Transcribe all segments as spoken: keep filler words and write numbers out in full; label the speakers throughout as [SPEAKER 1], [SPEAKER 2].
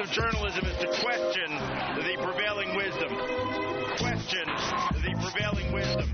[SPEAKER 1] of journalism is to question the prevailing wisdom. Question the prevailing wisdom.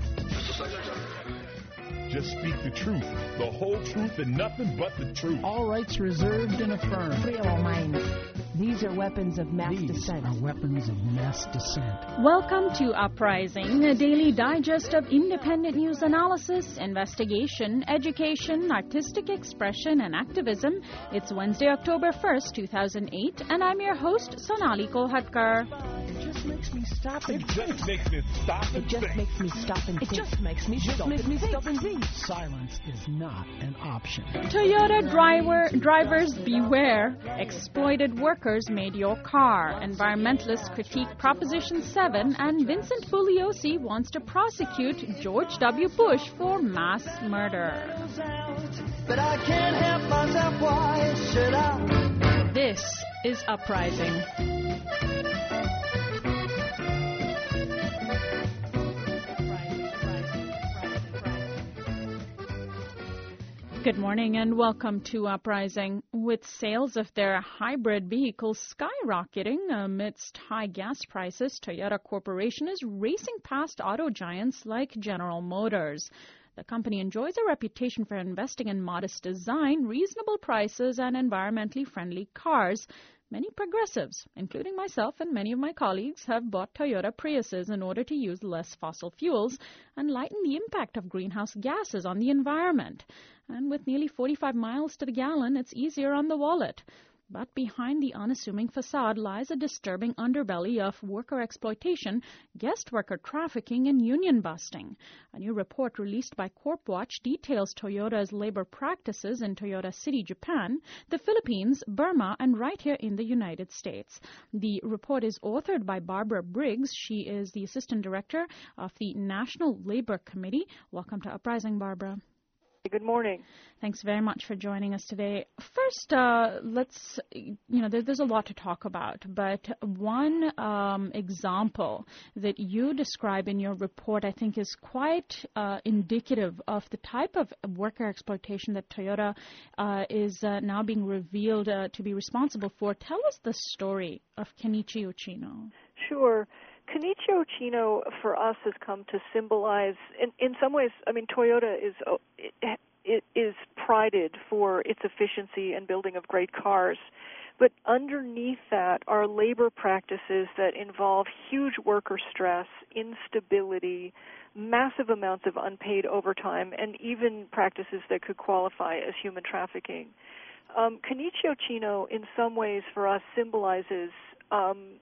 [SPEAKER 2] Just speak the truth, the whole truth, and nothing but the truth.
[SPEAKER 3] All rights reserved and affirmed.
[SPEAKER 4] Free all minds. These are weapons of mass
[SPEAKER 3] These
[SPEAKER 4] dissent.
[SPEAKER 3] are weapons of mass dissent.
[SPEAKER 5] Welcome to Uprising, a daily digest of independent news analysis, investigation, education, artistic expression, and activism. It's Wednesday, October first, two thousand eight, and I'm your host, Sonali Kolhatkar.
[SPEAKER 3] It just makes me stop and
[SPEAKER 2] It just makes me stop and
[SPEAKER 4] It just
[SPEAKER 2] think.
[SPEAKER 4] makes me stop and
[SPEAKER 3] It
[SPEAKER 4] think.
[SPEAKER 3] just makes me
[SPEAKER 4] just
[SPEAKER 3] stop
[SPEAKER 4] makes
[SPEAKER 3] and
[SPEAKER 4] me
[SPEAKER 3] think.
[SPEAKER 4] stop and think.
[SPEAKER 3] Silence is not an option.
[SPEAKER 5] Toyota driver drivers beware. Exploited workers made your car. Environmentalists critique Proposition seven, and Vincent Bugliosi wants to prosecute George W. Bush for mass murder.
[SPEAKER 6] But I can't help myself, why should I?
[SPEAKER 5] This is Uprising. Good morning and welcome to Uprising. With sales of their hybrid vehicles skyrocketing amidst high gas prices, Toyota Corporation is racing past auto giants like General Motors. The company enjoys a reputation for investing in modest design, reasonable prices, and environmentally friendly cars. Many progressives, including myself and many of my colleagues, have bought Toyota Priuses in order to use less fossil fuels and lighten the impact of greenhouse gases on the environment. And with nearly forty-five miles to the gallon, it's easier on the wallet. But behind the unassuming facade lies a disturbing underbelly of worker exploitation, guest worker trafficking, and union busting. A new report released by CorpWatch details Toyota's labor practices in Toyota City, Japan, the Philippines, Burma, and right here in the United States. The report is authored by Barbara Briggs. She is the Assistant Director of the National Labor Committee. Welcome to Uprising, Barbara.
[SPEAKER 7] Good morning.
[SPEAKER 5] Thanks very much for joining us today. First, uh, let's, you know, there, there's a lot to talk about, but one um, example that you describe in your report, I think, is quite uh, indicative of the type of worker exploitation that Toyota uh, is uh, now being revealed uh, to be responsible for. Tell us the story of Kenichi Uchino.
[SPEAKER 7] Sure. Kenichi Uchino, for us, has come to symbolize, in, in some ways, I mean, Toyota is it, it is prided for its efficiency and building of great cars. But underneath that are labor practices that involve huge worker stress, instability, massive amounts of unpaid overtime, and even practices that could qualify as human trafficking. Um, Kenichi Uchino, in some ways, for us, symbolizes um,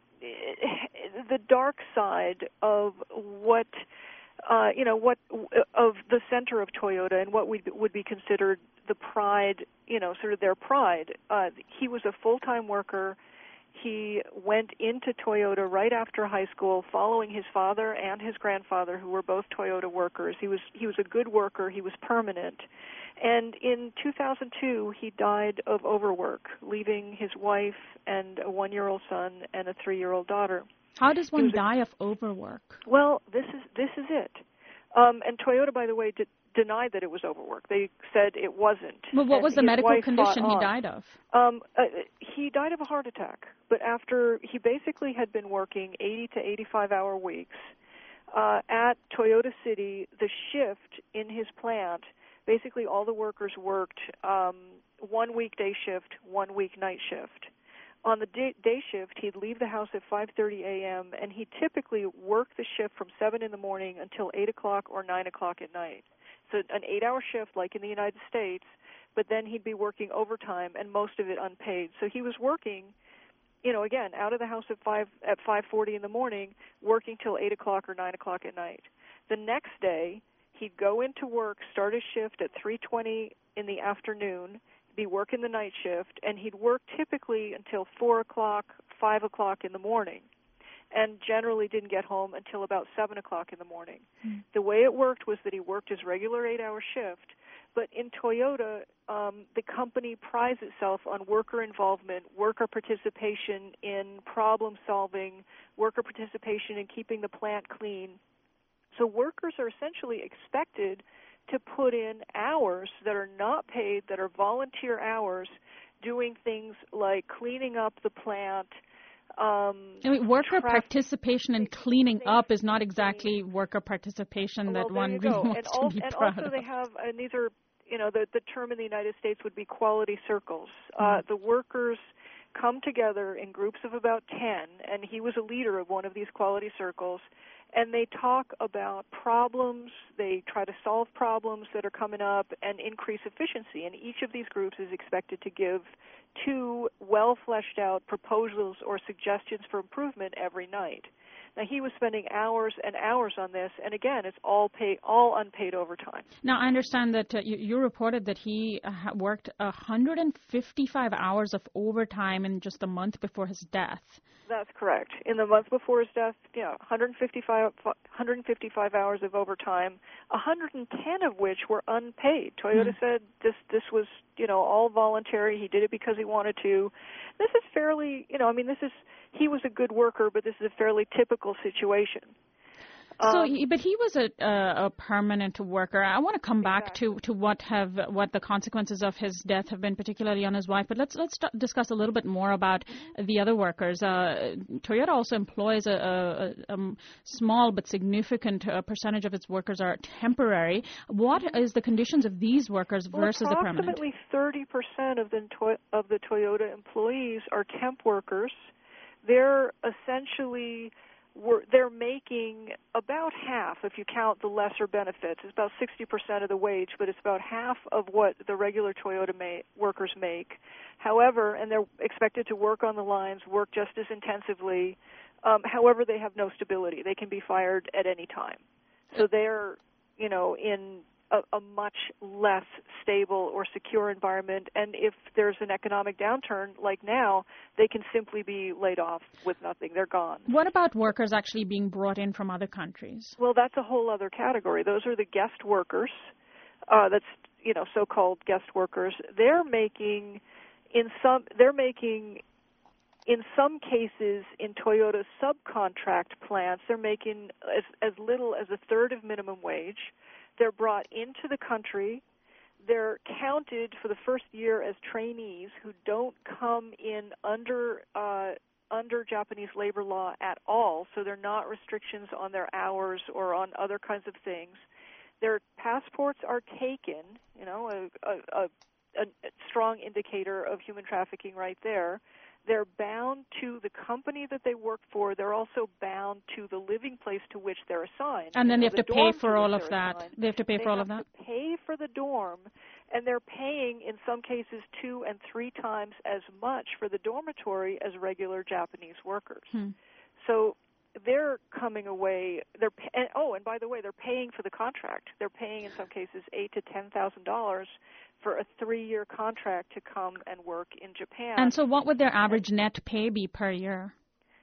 [SPEAKER 7] the dark side of what, uh, you know, what of the center of Toyota and what we would be considered the pride, you know, sort of their pride. Uh, he was a full-time worker. He went into Toyota right after high school, following his father and his grandfather, who were both Toyota workers. He was he was a good worker. He was permanent. And in two thousand two, he died of overwork, leaving his wife and a one-year-old son and a three-year-old daughter.
[SPEAKER 5] How does one
[SPEAKER 7] a,
[SPEAKER 5] die of overwork?
[SPEAKER 7] Well, this is this is it. Um, and Toyota, by the way, did, denied that it was overwork. They said it wasn't.
[SPEAKER 5] Well, what
[SPEAKER 7] and
[SPEAKER 5] was the
[SPEAKER 7] his
[SPEAKER 5] medical
[SPEAKER 7] wife
[SPEAKER 5] condition
[SPEAKER 7] fought
[SPEAKER 5] he
[SPEAKER 7] on.
[SPEAKER 5] died of?
[SPEAKER 7] Um, uh, he died of a heart attack. But after he basically had been working eighty to eighty-five hour weeks uh, at Toyota City, the shift in his plant, basically all the workers worked um, one weekday shift, one week night shift. On the day, day shift, he'd leave the house at five thirty a.m., and he typically worked the shift from seven in the morning until eight o'clock or nine o'clock at night. So an eight-hour shift like in the United States, but then he'd be working overtime, and most of it unpaid. So he was working, you know, again, out of the house at five at five forty in the morning, working till eight o'clock or nine o'clock at night. The next day, he'd go into work, start his shift at three twenty in the afternoon, be working the night shift, and he'd work typically until four o'clock, five o'clock in the morning, and generally didn't get home until about seven o'clock in the morning. Mm. The way it worked was that he worked his regular eight-hour shift, but in Toyota, um, the company prides itself on worker involvement, worker participation in problem solving, worker participation in keeping the plant clean. So workers are essentially expected to put in hours that are not paid, that are volunteer hours, doing things like cleaning up the plant. Um,
[SPEAKER 5] I mean, worker
[SPEAKER 7] traffic,
[SPEAKER 5] participation in cleaning up is not exactly worker participation
[SPEAKER 7] well,
[SPEAKER 5] that one really
[SPEAKER 7] go.
[SPEAKER 5] wants
[SPEAKER 7] and
[SPEAKER 5] to
[SPEAKER 7] al-
[SPEAKER 5] be
[SPEAKER 7] and
[SPEAKER 5] proud
[SPEAKER 7] also
[SPEAKER 5] of.
[SPEAKER 7] they have, and these are, you know, the, the term in the United States would be quality circles.
[SPEAKER 5] Mm.
[SPEAKER 7] Uh, the workers come together in groups of about ten, and he was a leader of one of these quality circles, and they talk about problems, they try to solve problems that are coming up and increase efficiency, and each of these groups is expected to give two well-fleshed-out proposals or suggestions for improvement every night. Now, he was spending hours and hours on this, and again, it's all pay, all unpaid overtime.
[SPEAKER 5] Now, I understand that uh, you, you reported that he uh, worked one hundred fifty-five hours of overtime in just a month before his death.
[SPEAKER 7] That's correct. In the month before his death, yeah, one hundred fifty-five, one hundred fifty-five hours of overtime, one hundred ten of which were unpaid. Toyota mm. said this this was, you know, all voluntary. He did it because he wanted to. This is fairly, you know, I mean, this is, he was a good worker, but this is a fairly typical situation.
[SPEAKER 5] So,
[SPEAKER 7] Um,
[SPEAKER 5] he, but he was a, a, a permanent worker. I want to come back
[SPEAKER 7] exactly.
[SPEAKER 5] to, to what have what the consequences of his death have been, particularly on his wife. But let's let's st- discuss a little bit more about the other workers. Uh, Toyota also employs a, a, a small but significant uh, percentage of its workers are temporary. What mm-hmm. is the conditions of these workers
[SPEAKER 7] well,
[SPEAKER 5] versus the permanent?
[SPEAKER 7] Approximately thirty percent of the to- of the Toyota employees are temp workers. They're essentially We're, they're making about half, if you count the lesser benefits. It's about sixty percent of the wage, but it's about half of what the regular Toyota ma- workers make. However, and they're expected to work on the lines, work just as intensively. Um, however, they have no stability. They can be fired at any time. So they're, you know, in a, a much less stable or secure environment. And if there's an economic downturn like now, they can simply be laid off with nothing. They're gone.
[SPEAKER 5] What about workers actually being brought in from other countries?
[SPEAKER 7] Well, that's a whole other category. Those are the guest workers. Uh, that's, you know, so-called guest workers. They're making, in some, they're making, in some cases, in Toyota's subcontract plants, they're making as, as little as a third of minimum wage. They're brought into the country. They're counted for the first year as trainees who don't come in under uh, under Japanese labor law at all, so there are not restrictions on their hours or on other kinds of things. Their passports are taken, you know, a, a, a, a strong indicator of human trafficking right there. They're bound to the company that they work for. They're also bound to the living place to which they're assigned.
[SPEAKER 5] And then
[SPEAKER 7] you
[SPEAKER 5] they
[SPEAKER 7] know,
[SPEAKER 5] have to
[SPEAKER 7] the
[SPEAKER 5] pay
[SPEAKER 7] dorm
[SPEAKER 5] for
[SPEAKER 7] to
[SPEAKER 5] all
[SPEAKER 7] which
[SPEAKER 5] of
[SPEAKER 7] they're
[SPEAKER 5] that.
[SPEAKER 7] assigned.
[SPEAKER 5] They have to pay
[SPEAKER 7] They
[SPEAKER 5] for all of
[SPEAKER 7] have
[SPEAKER 5] that?
[SPEAKER 7] to pay for the dorm, and they're paying, in some cases, two and three times as much for the dormitory as regular Japanese workers.
[SPEAKER 5] Hmm.
[SPEAKER 7] So they're coming away. They're and, oh, and by the way, they're paying for the contract. They're paying, in some cases, eight to ten thousand dollars for a three-year contract to come and work in Japan.
[SPEAKER 5] And so what would their average net pay be per year?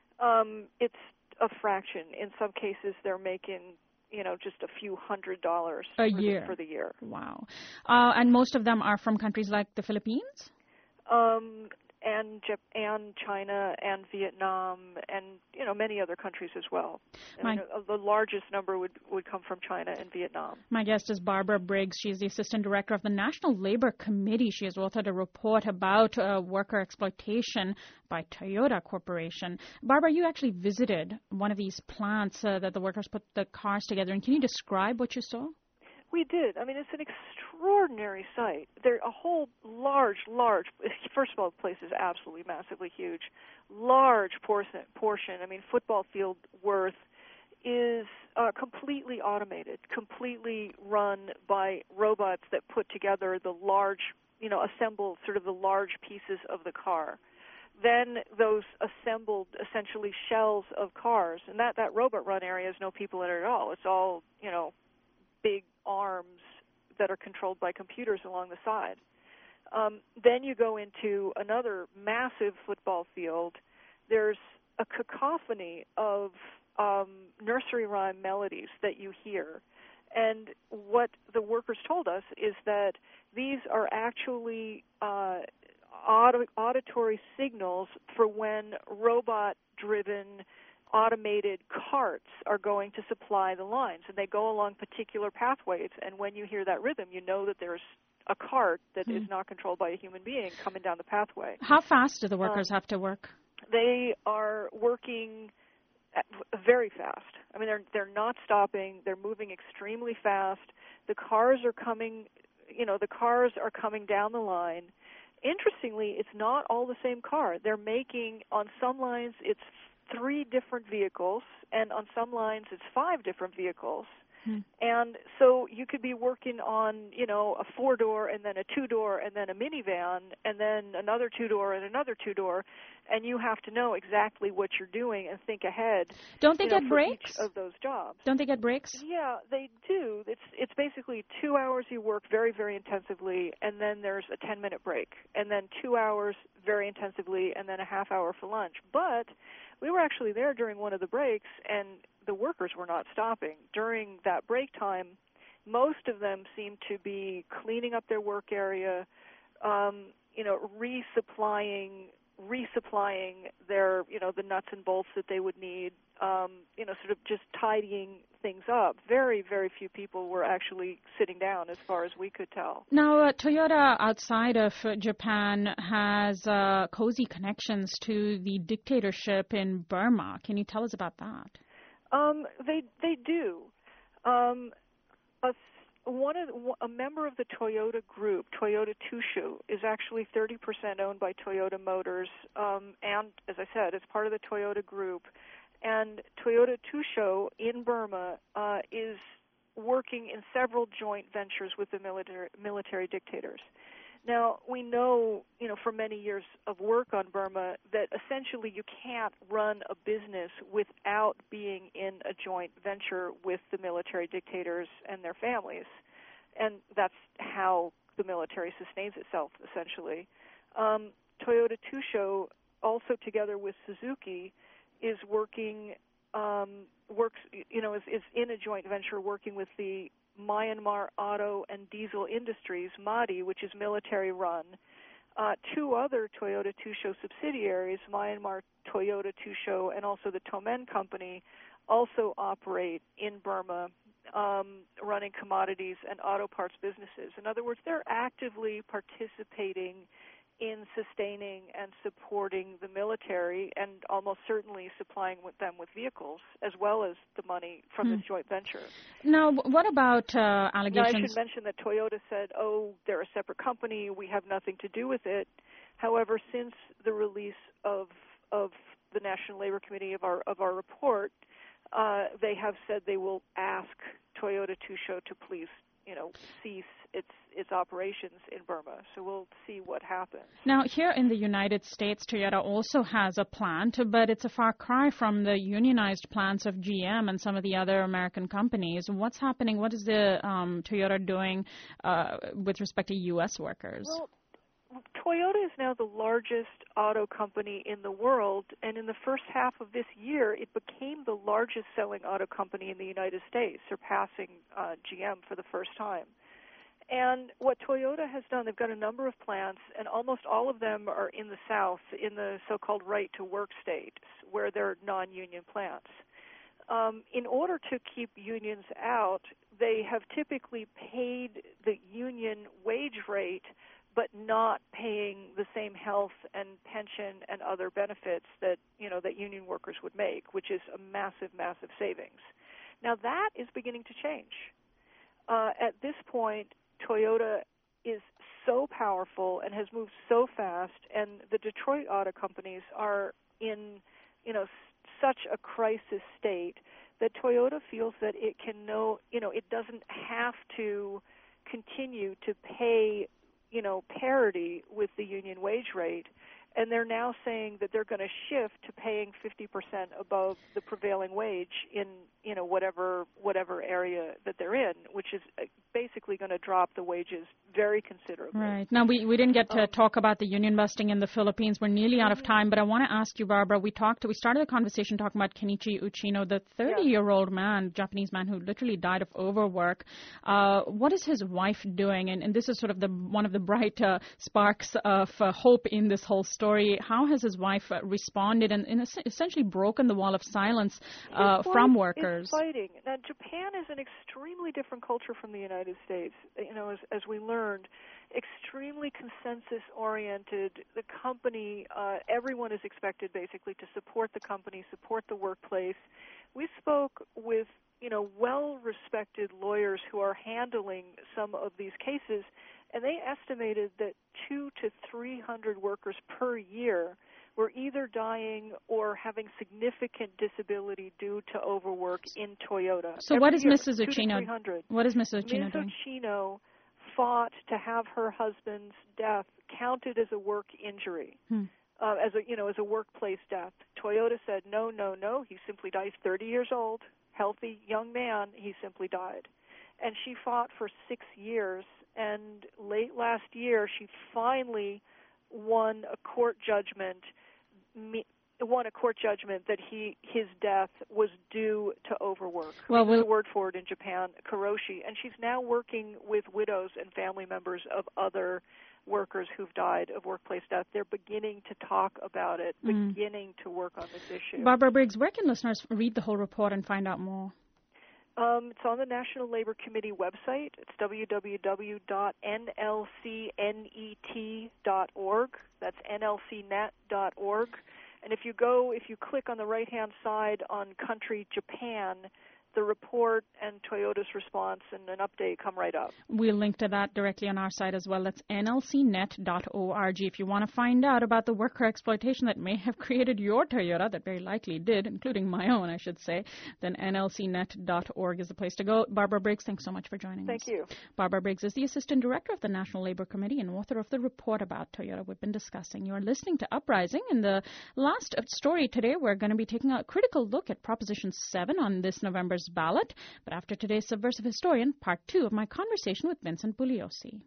[SPEAKER 7] Um, it's a fraction. In some cases, they're making, you know, just a few hundred dollars
[SPEAKER 5] a
[SPEAKER 7] for
[SPEAKER 5] year.
[SPEAKER 7] The, for the year.
[SPEAKER 5] Wow. Uh, and most of them are from countries like the Philippines?
[SPEAKER 7] Um, and Japan, China, and Vietnam, and, you know, many other countries as well. I
[SPEAKER 5] My,
[SPEAKER 7] mean, uh, the largest number would, would come from China and Vietnam.
[SPEAKER 5] My guest is Barbara Briggs. She is the Assistant Director of the National Labor Committee. She has authored a report about uh, worker exploitation by Toyota Corporation. Barbara, you actually visited one of these plants uh, that the workers put the cars together. And can you describe what you saw?
[SPEAKER 7] We did. I mean, it's an extraordinary site. There a whole large, large, first of all, the place is absolutely massively huge. Large portion, portion I mean, football field worth is uh, completely automated, completely run by robots that put together the large, you know, assemble sort of the large pieces of the car. Then those assembled, essentially, shells of cars, and that, that robot run area has no people in it at all. It's all, you know, big arms that are controlled by computers along the side. Um, then you go into another massive football field. There's a cacophony of um, nursery rhyme melodies that you hear. And what the workers told us is that these are actually uh, aud- auditory signals for when robot-driven automated carts are going to supply the lines, and they go along particular pathways, and when you hear that rhythm, you know that there's a cart that
[SPEAKER 5] Hmm.
[SPEAKER 7] is not controlled by a human being coming down the pathway.
[SPEAKER 5] How fast do the workers
[SPEAKER 7] Um,
[SPEAKER 5] have to work?
[SPEAKER 7] They are working at, very fast. I mean, they're they're not stopping. They're moving extremely fast. The cars are coming, you know, the cars are coming down the line. Interestingly, it's not all the same car. They're making, on some lines, it's three different vehicles, and on some lines, it's five different vehicles.
[SPEAKER 5] Hmm.
[SPEAKER 7] And so you could be working on, you know, a four-door and then a two-door and then a minivan and then another two-door and another two-door, and you have to know exactly what you're doing and think ahead.
[SPEAKER 5] Don't they
[SPEAKER 7] you know,
[SPEAKER 5] get
[SPEAKER 7] for
[SPEAKER 5] breaks?
[SPEAKER 7] each of those jobs.
[SPEAKER 5] Don't they get breaks?
[SPEAKER 7] Yeah, they do. It's it's basically two hours you work very, very intensively, and then there's a ten-minute break, and then two hours very intensively, and then a half hour for lunch. But we were actually there during one of the breaks, and the workers were not stopping. During that break time, most of them seemed to be cleaning up their work area, um, you know, resupplying resupplying their, you know, the nuts and bolts that they would need, um, you know, sort of just tidying things up. Very, very few people were actually sitting down as far as we could tell.
[SPEAKER 5] Now, uh, Toyota outside of uh, Japan has uh, cozy connections to the dictatorship in Burma. Can you tell us about that?
[SPEAKER 7] Um, they they do. Um, a, one of a member of the Toyota group, Toyota Tsusho, is actually thirty percent owned by Toyota Motors, um, and as I said, it's part of the Toyota group. And Toyota Tsusho in Burma uh, is working in several joint ventures with the military military dictators. Now, we know, you know, from many years of work on Burma that essentially you can't run a business without being in a joint venture with the military dictators and their families. And that's how the military sustains itself, essentially. Um, Toyota Tsusho, also together with Suzuki, is working, um, works, you know, is, is in a joint venture working with the Myanmar Auto and Diesel Industries, MADI, which is military-run. Uh, two other Toyota Tsusho subsidiaries, Myanmar Toyota Tsusho and also the Tomen Company, also operate in Burma, um, running commodities and auto parts businesses. In other words, they're actively participating in sustaining and supporting the military and almost certainly supplying with them with vehicles, as well as the money from
[SPEAKER 5] Hmm.
[SPEAKER 7] this joint venture.
[SPEAKER 5] Now, what about uh,
[SPEAKER 7] Now, I
[SPEAKER 5] allegations?
[SPEAKER 7] should mention that Toyota said, oh, they're a separate company, we have nothing to do with it. However, since the release of of the National Labor Committee of our of our report, uh, they have said they will ask Toyota Tsusho to please, you know, cease its its operations in Burma. So we'll see what happens.
[SPEAKER 5] Now, here in the United States, Toyota also has a plant, but it's a far cry from the unionized plants of G M and some of the other American companies. What's happening? What is the um, Toyota doing uh, with respect to U S workers?
[SPEAKER 7] Well, Toyota is now the largest auto company in the world, and in the first half of this year, it became the largest selling auto company in the United States, surpassing uh, G M for the first time. And what Toyota has done, they've got a number of plants, and almost all of them are in the South, in the so-called right-to-work states, where they're non-union plants. Um, in order to keep unions out, they have typically paid the union wage rate, but not paying the same health and pension and other benefits that, you know, that union workers would make, which is a massive, massive savings. Now, that is beginning to change. Uh, at this point, Toyota is so powerful and has moved so fast, and the Detroit auto companies are in, you know, s- such a crisis state that Toyota feels that it can no, you know, it doesn't have to continue to pay, you know, parity with the union wage rate. And they're now saying that they're going to shift to paying fifty percent above the prevailing wage in, you know, whatever whatever area that they're in, which is basically going to drop the wages very considerably.
[SPEAKER 5] Right. Now, we, we didn't get to um, talk about the union busting in the Philippines. We're nearly out of time, but I want to ask you, Barbara, we talked, we started the conversation talking about Kenichi Uchino, the thirty-year-old man, Japanese man who literally died of overwork. Uh, what is his wife doing? And, and this is sort of the one of the bright uh, sparks of uh, hope in this whole story. How has his wife uh, responded and, and essentially broken the wall of silence uh, from workers?
[SPEAKER 7] Is fighting. Now, Japan is an extremely different culture from the United States, you know, as, as we learned. extremely consensus-oriented. The company, uh, everyone is expected basically to support the company, support the workplace. We spoke with, you know, well-respected lawyers who are handling some of these cases, and they estimated that two to three hundred workers per year were either dying or having significant disability due to overwork in Toyota.
[SPEAKER 5] So
[SPEAKER 7] Every
[SPEAKER 5] what is
[SPEAKER 7] year,
[SPEAKER 5] Missus
[SPEAKER 7] two to
[SPEAKER 5] Uchino?
[SPEAKER 7] three hundred.
[SPEAKER 5] What is Missus Uchino
[SPEAKER 7] Miz
[SPEAKER 5] doing?
[SPEAKER 7] Uchino fought to have her husband's death counted as a work injury,
[SPEAKER 5] Hmm.
[SPEAKER 7] uh, as a you know as a workplace death. Toyota said no, no, no. He simply died. He's thirty years old, healthy young man. He simply died, and she fought for six years. And late last year, she finally won a court judgment. Me, won a court judgment that he his death was due to overwork.
[SPEAKER 5] Well,
[SPEAKER 7] There's
[SPEAKER 5] we'll,
[SPEAKER 7] a word for it in Japan, karoshi, and she's now working with widows and family members of other workers who've died of workplace death. They're beginning to talk about it,
[SPEAKER 5] Mm.
[SPEAKER 7] beginning to work on this issue.
[SPEAKER 5] Barbara Briggs, where can listeners read the whole report and find out more?
[SPEAKER 7] Um, it's on the National Labor Committee website. It's w w w dot n l c net dot org. That's n l c net dot org. And if you go, if you click on the right-hand side on Country Japan, the report and Toyota's response and an update come right up.
[SPEAKER 5] We'll link to that directly on our site as well. That's n l c net dot org. If you want to find out about the worker exploitation that may have created your Toyota, that very likely did, including my own, I should say, then n l c net dot org is the place to go. Barbara Briggs, thanks so much for joining
[SPEAKER 7] Thank
[SPEAKER 5] us.
[SPEAKER 7] you.
[SPEAKER 5] Barbara Briggs is the Assistant Director of the National Labor Committee and author of the report about Toyota we've been discussing. You're listening to Uprising. In the last story today, we're going to be taking a critical look at Proposition seven on this November's ballot. But after today's Subversive Historian, part two of my conversation with Vincent Bugliosi.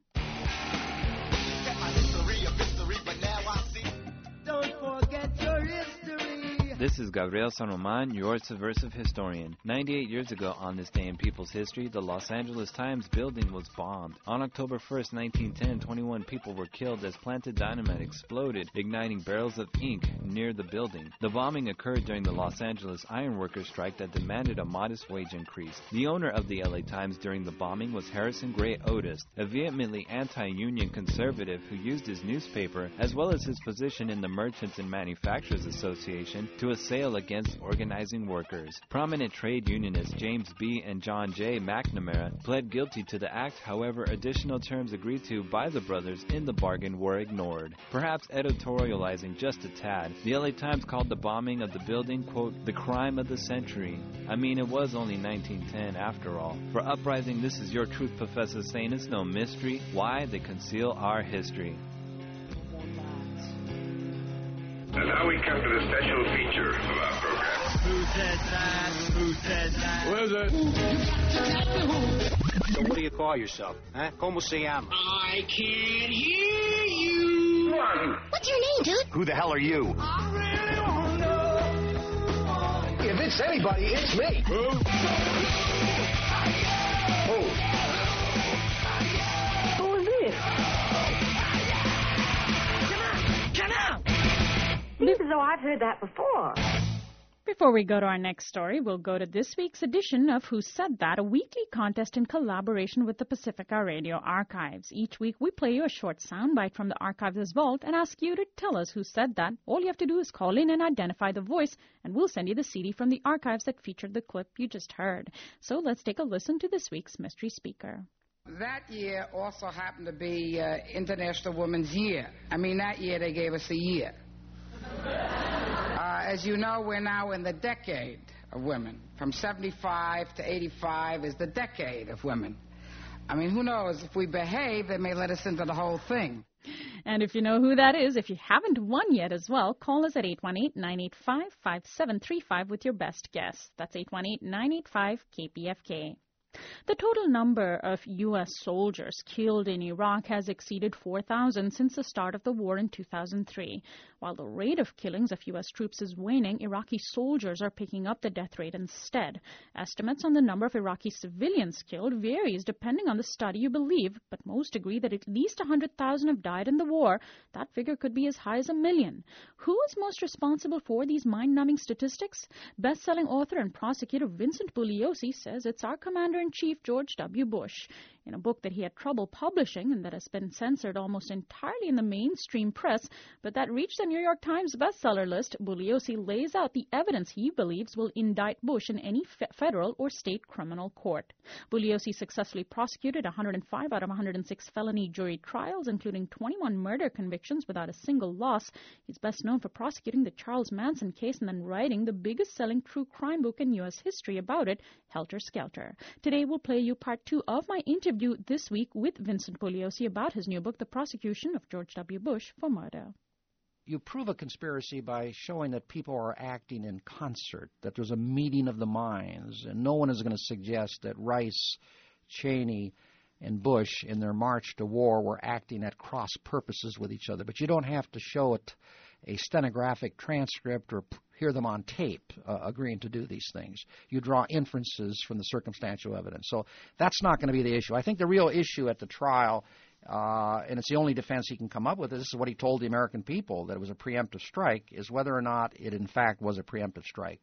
[SPEAKER 6] Don't forget your history.
[SPEAKER 8] This is Gabriel San Roman, your subversive historian. ninety-eight years ago on this day in people's history, the Los Angeles Times building was bombed. On October first, nineteen ten, twenty-one people were killed as planted dynamite exploded, igniting barrels of ink near the building. The bombing occurred during the Los Angeles ironworkers strike that demanded a modest wage increase. The owner of the L A Times during the bombing was Harrison Gray Otis, a vehemently anti-union conservative who used his newspaper as well as his position in the Merchants and Manufacturers Association to assail against organizing workers. Prominent trade unionists James B. and John J. McNamara pled guilty to the act. However, additional terms agreed to by the brothers in the bargain were ignored. Perhaps editorializing just a tad, the L A Times called the bombing of the building, quote, the crime of the century. I mean, it was only nineteen ten after all. For Uprising, this is your truth professor saying it's no mystery why they conceal our history.
[SPEAKER 9] And now we come to the special feature of our program.
[SPEAKER 6] Who said that? Who said that?
[SPEAKER 2] What is it?
[SPEAKER 10] So what do you call yourself? Huh? Como se llama?
[SPEAKER 6] I can't hear you.
[SPEAKER 9] Who are you?
[SPEAKER 11] What's your name, dude?
[SPEAKER 9] Who the hell are you?
[SPEAKER 6] I really don't know.
[SPEAKER 9] If it's anybody, it's me.
[SPEAKER 2] Who?
[SPEAKER 9] Who?
[SPEAKER 4] Who is this?
[SPEAKER 6] Come on!
[SPEAKER 4] Seems as though I've heard that before.
[SPEAKER 5] Before we go to our next story, we'll go to this week's edition of Who Said That, a weekly contest in collaboration with the Pacifica Radio Archives. Each week, we play you a short soundbite from the Archives' vault and ask you to tell us who said that. All you have to do is call in and identify the voice, and we'll send you the C D from the archives that featured the clip you just heard. So let's take a listen to this week's mystery speaker.
[SPEAKER 12] That year also happened to be uh, International Women's Year. I mean, that year they gave us a year. Uh, as you know, we're now in the decade of women. From seventy-five to eighty-five is the decade of women. I mean, who knows? If we behave, they may let us into the whole thing.
[SPEAKER 5] And if you know who that is, if you haven't won yet as well, call us at eight one eight, nine eight five, five seven three five with your best guess. That's eight one eight, nine eight five, K P F K. The total number of U S soldiers killed in Iraq has exceeded four thousand since the start of the war in two thousand three. While the rate of killings of U S troops is waning, Iraqi soldiers are picking up the death rate instead. Estimates on the number of Iraqi civilians killed varies depending on the study you believe, but most agree that at least one hundred thousand have died in the war. That figure could be as high as a million. Who is most responsible for these mind-numbing statistics? Best-selling author and prosecutor Vincent Bugliosi says it's our commander Commander-in-Chief George W. Bush. In a book that he had trouble publishing and that has been censored almost entirely in the mainstream press, but that reached the New York Times bestseller list, Bugliosi lays out the evidence he believes will indict Bush in any fe- federal or state criminal court. Bugliosi successfully prosecuted one hundred five out of one hundred six felony jury trials, including twenty-one murder convictions without a single loss. He's best known for prosecuting the Charles Manson case and then writing the biggest-selling true crime book in U S history about it, Helter Skelter. Today we'll play you part two of my interview this week with Vincent Bugliosi about his new book, The Prosecution of George W. Bush for Murder.
[SPEAKER 11] You prove a conspiracy by showing that people are acting in concert, that there's a meeting of the minds, and no one is going to suggest that Rice, Cheney, and Bush in their march to war were acting at cross purposes with each other. But you don't have to show it a stenographic transcript or hear them on tape uh, agreeing to do these things. You draw inferences from the circumstantial evidence. So that's not going to be the issue. I think the real issue at the trial, uh, and it's the only defense he can come up with, this is what he told the American people, that it was a preemptive strike, is whether or not it in fact was a preemptive strike.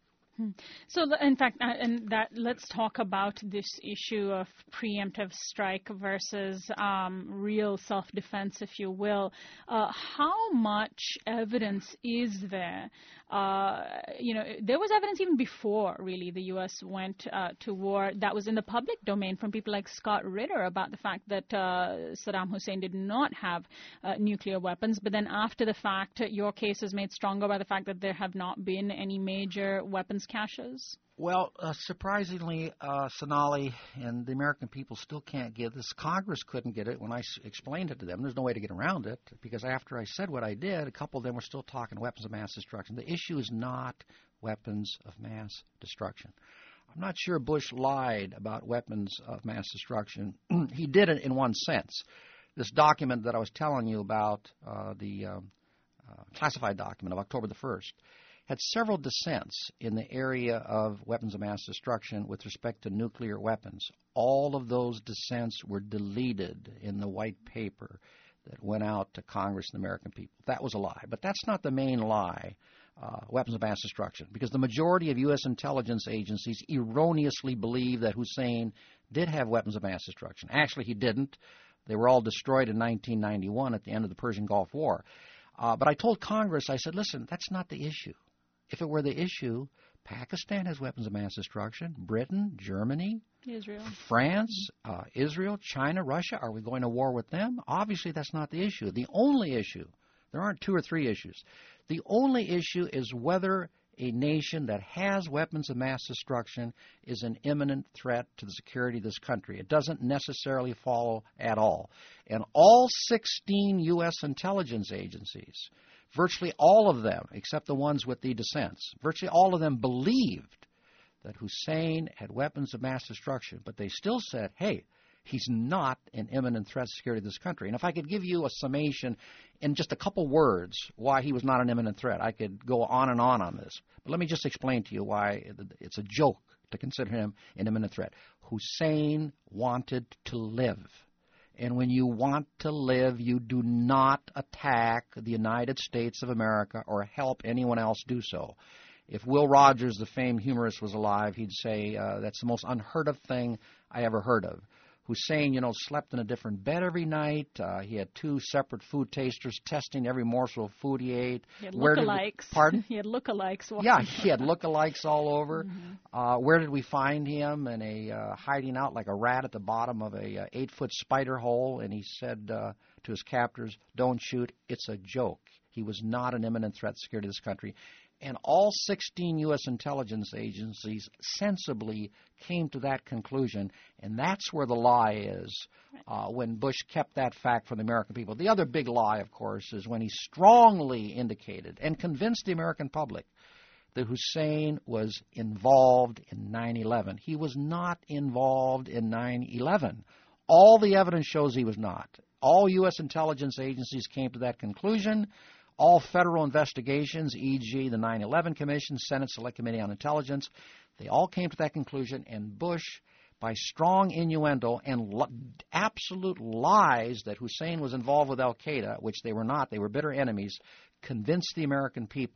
[SPEAKER 5] So, in fact, uh, and that let's talk about this issue of preemptive strike versus um, real self-defense, if you will. Uh, how much evidence is there? Uh, you know, there was evidence even before, really, the U S went uh, to war that was in the public domain from people like Scott Ritter about the fact that uh, Saddam Hussein did not have uh, nuclear weapons. But then after the fact, your case is made stronger by the fact that there have not been any major weapons caches.
[SPEAKER 11] Well, uh, surprisingly, uh, Sonali and the American people still can't get this. Congress couldn't get it when I s- explained it to them. There's no way to get around it, because after I said what I did, a couple of them were still talking weapons of mass destruction. The issue is not weapons of mass destruction. I'm not sure Bush lied about weapons of mass destruction. He did it in one sense. This document that I was telling you about, uh, the um, uh, classified document of October the first, had several dissents in the area of weapons of mass destruction with respect to nuclear weapons. All of those dissents were deleted in the white paper that went out to Congress and the American people. That was a lie. But that's not the main lie, uh, weapons of mass destruction, because the majority of U S intelligence agencies erroneously believe that Hussein did have weapons of mass destruction. Actually, he didn't. They were all destroyed in nineteen ninety-one at the end of the Persian Gulf War. Uh, but I told Congress, I said, listen, that's not the issue. If it were the issue, Pakistan has weapons of mass destruction, Britain, Germany,
[SPEAKER 5] Israel,
[SPEAKER 11] France, uh, Israel, China, Russia. Are we going to war with them? Obviously, that's not the issue. The only issue, there aren't two or three issues. The only issue is whether a nation that has weapons of mass destruction is an imminent threat to the security of this country. It doesn't necessarily follow at all. And all sixteen U S intelligence agencies, virtually all of them, except the ones with the dissents, virtually all of them believed that Hussein had weapons of mass destruction, but they still said, hey, he's not an imminent threat to the security of this country. And if I could give you a summation in just a couple words why he was not an imminent threat, I could go on and on on this. But let me just explain to you why it's a joke to consider him an imminent threat. Hussein wanted to live. And when you want to live, you do not attack the United States of America or help anyone else do so. If Will Rogers, the famed humorist, was alive, he'd say, uh, that's the most unheard of thing I ever heard of. Hussein, you know, slept in a different bed every night. Uh, he had two separate food tasters testing every morsel of food he ate.
[SPEAKER 5] He had
[SPEAKER 11] Where
[SPEAKER 5] lookalikes.
[SPEAKER 11] Did we, pardon?
[SPEAKER 5] He had lookalikes.
[SPEAKER 11] Yeah, he had lookalikes all over.
[SPEAKER 5] Mm-hmm.
[SPEAKER 11] Uh, where did we find him? In a uh, hiding out like a rat at the bottom of a uh, eight-foot spider hole. And he said uh, to his captors, "Don't shoot. It's a joke." He was not an imminent threat to the security of this country. And all sixteen U S intelligence agencies sensibly came to that conclusion, and that's where the lie is uh, when Bush kept that fact from the American people. The other big lie, of course, is when he strongly indicated and convinced the American public that Hussein was involved in nine eleven. He was not involved in nine eleven. All the evidence shows he was not. All U S intelligence agencies came to that conclusion. All federal investigations, for example the nine eleven Commission, Senate Select Committee on Intelligence, they all came to that conclusion, and Bush, by strong innuendo and lo- absolute lies that Hussein was involved with al-Qaeda, which they were not, they were bitter enemies, convinced the American people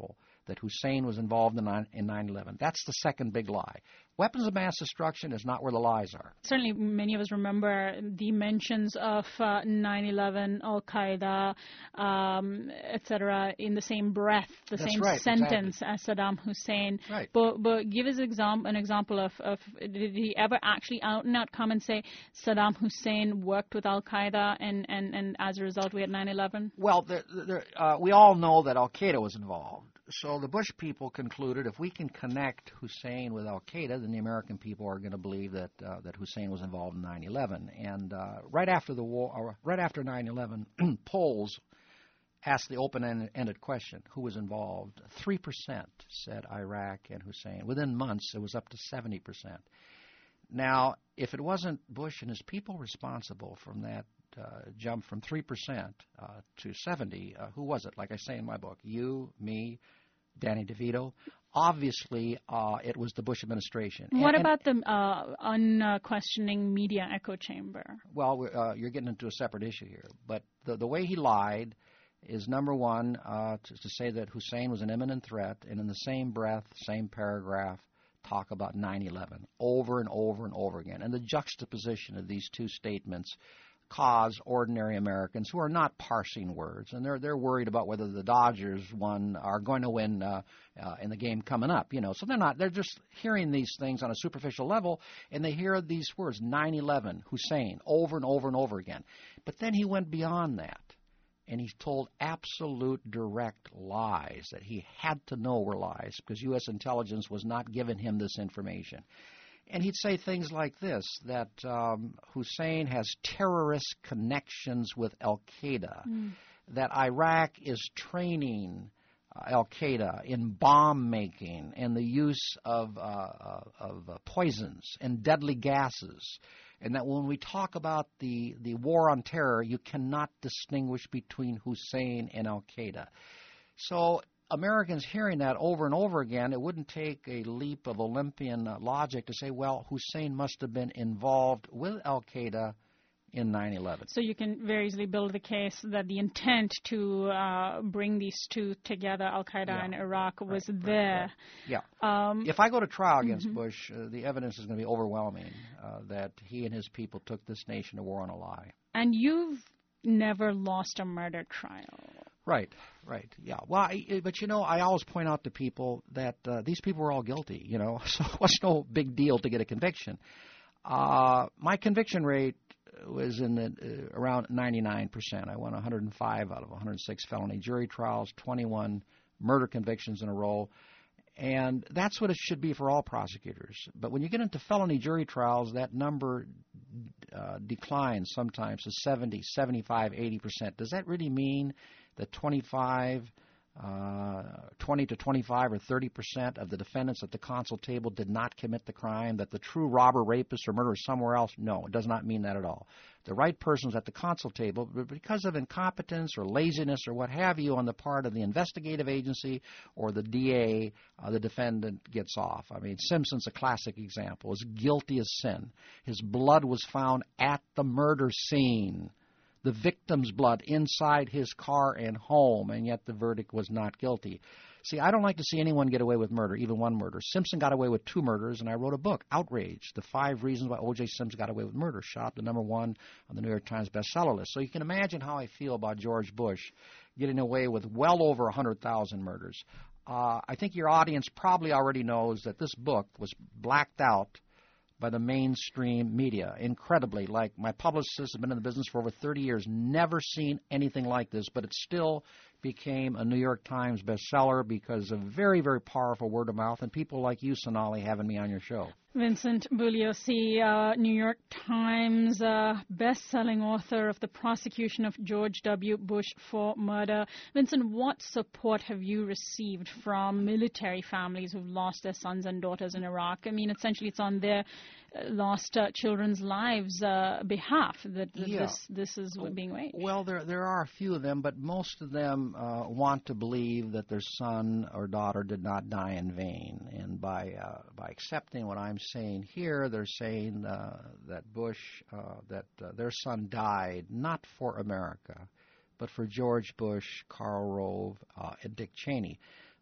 [SPEAKER 11] that Hussein was involved in nine eleven. That's the second big lie. Weapons of mass destruction is not where the lies are.
[SPEAKER 5] Certainly, many of us remember the mentions of uh, nine eleven, Al-Qaeda, um, et cetera, in the same breath, the
[SPEAKER 11] That's
[SPEAKER 5] same
[SPEAKER 11] right,
[SPEAKER 5] sentence
[SPEAKER 11] exactly.
[SPEAKER 5] as Saddam Hussein.
[SPEAKER 11] Right.
[SPEAKER 5] But, but give us exam- an example of, of, did he ever actually out and out come and say Saddam Hussein worked with Al-Qaeda and, and, and as a result we had nine eleven?
[SPEAKER 11] Well, there, there, uh, we all know that Al-Qaeda was involved. So the Bush people concluded if we can connect Hussein with Al-Qaeda, then the American people are going to believe that uh, that Hussein was involved in nine eleven. And uh, right after the war, or right after nine eleven, polls asked the open-ended question, who was involved? Three percent said Iraq and Hussein. Within months, it was up to seventy percent. Now, if it wasn't Bush and his people responsible from that uh, jump from three percent uh, to seventy, uh, who was it? Like I say in my book, you, me, Danny DeVito. Obviously, uh, it was the Bush administration.
[SPEAKER 5] What
[SPEAKER 11] and,
[SPEAKER 5] about the uh, unquestioning media echo chamber?
[SPEAKER 11] Well, uh, you're getting into a separate issue here. But the, the way he lied is, number one, uh, to, to say that Hussein was an imminent threat, and in the same breath, same paragraph, talk about nine eleven over and over and over again. And the juxtaposition of these two statements cause ordinary Americans who are not parsing words, and they're they're worried about whether the Dodgers won are going to win uh, uh, in the game coming up, you know. So they're not. They're just hearing these things on a superficial level, and they hear these words, nine eleven, Hussein, over and over and over again. But then he went beyond that, and he told absolute direct lies that he had to know were lies because U S intelligence was not giving him this information. And he'd say things like this, that um, Hussein has terrorist connections with Al-Qaeda, mm. that Iraq is training uh, Al-Qaeda in bomb making and the use of, uh, of uh, poisons and deadly gases, and that when we talk about the, the war on terror, you cannot distinguish between Hussein and Al-Qaeda. So Americans hearing that over and over again, it wouldn't take a leap of Olympian uh, logic to say, well, Hussein must have been involved with Al-Qaeda in nine eleven.
[SPEAKER 5] So you can very easily build the case that the intent to uh, bring these two together, Al-Qaeda
[SPEAKER 11] yeah.
[SPEAKER 5] and Iraq, was
[SPEAKER 11] right,
[SPEAKER 5] there.
[SPEAKER 11] Right, right. Yeah. Um, if I go to trial against mm-hmm. Bush, uh, the evidence is going to be overwhelming uh, that he and his people took this nation to war on a lie.
[SPEAKER 5] And you've never lost a murder trial.
[SPEAKER 11] Right, right, yeah. Well, I, but you know, I always point out to people that uh, these people were all guilty, you know, so it was no big deal to get a conviction. Uh, my conviction rate was in the, uh, around ninety-nine percent. I won one hundred five out of one hundred six felony jury trials, twenty-one murder convictions in a row, and that's what it should be for all prosecutors. But when you get into felony jury trials, that number uh, declines sometimes to seventy, seventy-five, eighty percent. Does that really mean that twenty-five, uh, twenty to twenty-five or thirty percent of the defendants at the counsel table did not commit the crime, that the true robber, rapist, or murderer is somewhere else? No, it does not mean that at all. The right person's at the counsel table, but because of incompetence or laziness or what have you on the part of the investigative agency or the D A, uh, the defendant gets off. I mean, Simpson's a classic example. Is guilty as sin. His blood was found at the murder scene. The victim's blood inside his car and home, and yet the verdict was not guilty. See, I don't like to see anyone get away with murder, even one murder. Simpson got away with two murders, and I wrote a book, Outrage, the five reasons why O J. Simpson got away with murder, shot up to number one on the New York Times bestseller list. So you can imagine how I feel about George Bush getting away with well over one hundred thousand murders. Uh, I think your audience probably already knows that this book was blacked out by the mainstream media. Incredibly, like my publicist has been in the business for over thirty years, never seen anything like this, but it still became a New York Times bestseller because of very, very powerful word of mouth and people like you, Sonali, having me on your show.
[SPEAKER 5] Vincent Bugliosi, uh, New York Times uh, best-selling author of The Prosecution of George W. Bush for Murder. Vincent, what support have you received from military families who've lost their sons and daughters in Iraq? I mean, essentially, it's on their uh, lost uh, children's lives' uh, behalf that, that
[SPEAKER 11] yeah.
[SPEAKER 5] this this is being waged.
[SPEAKER 11] Well, there there are a few of them, but most of them uh, want to believe that their son or daughter did not die in vain, and by uh, by accepting what I'm saying here, they're saying uh, that Bush, uh, that uh, their son died not for America, but for George Bush, Karl Rove, uh, and Dick Cheney.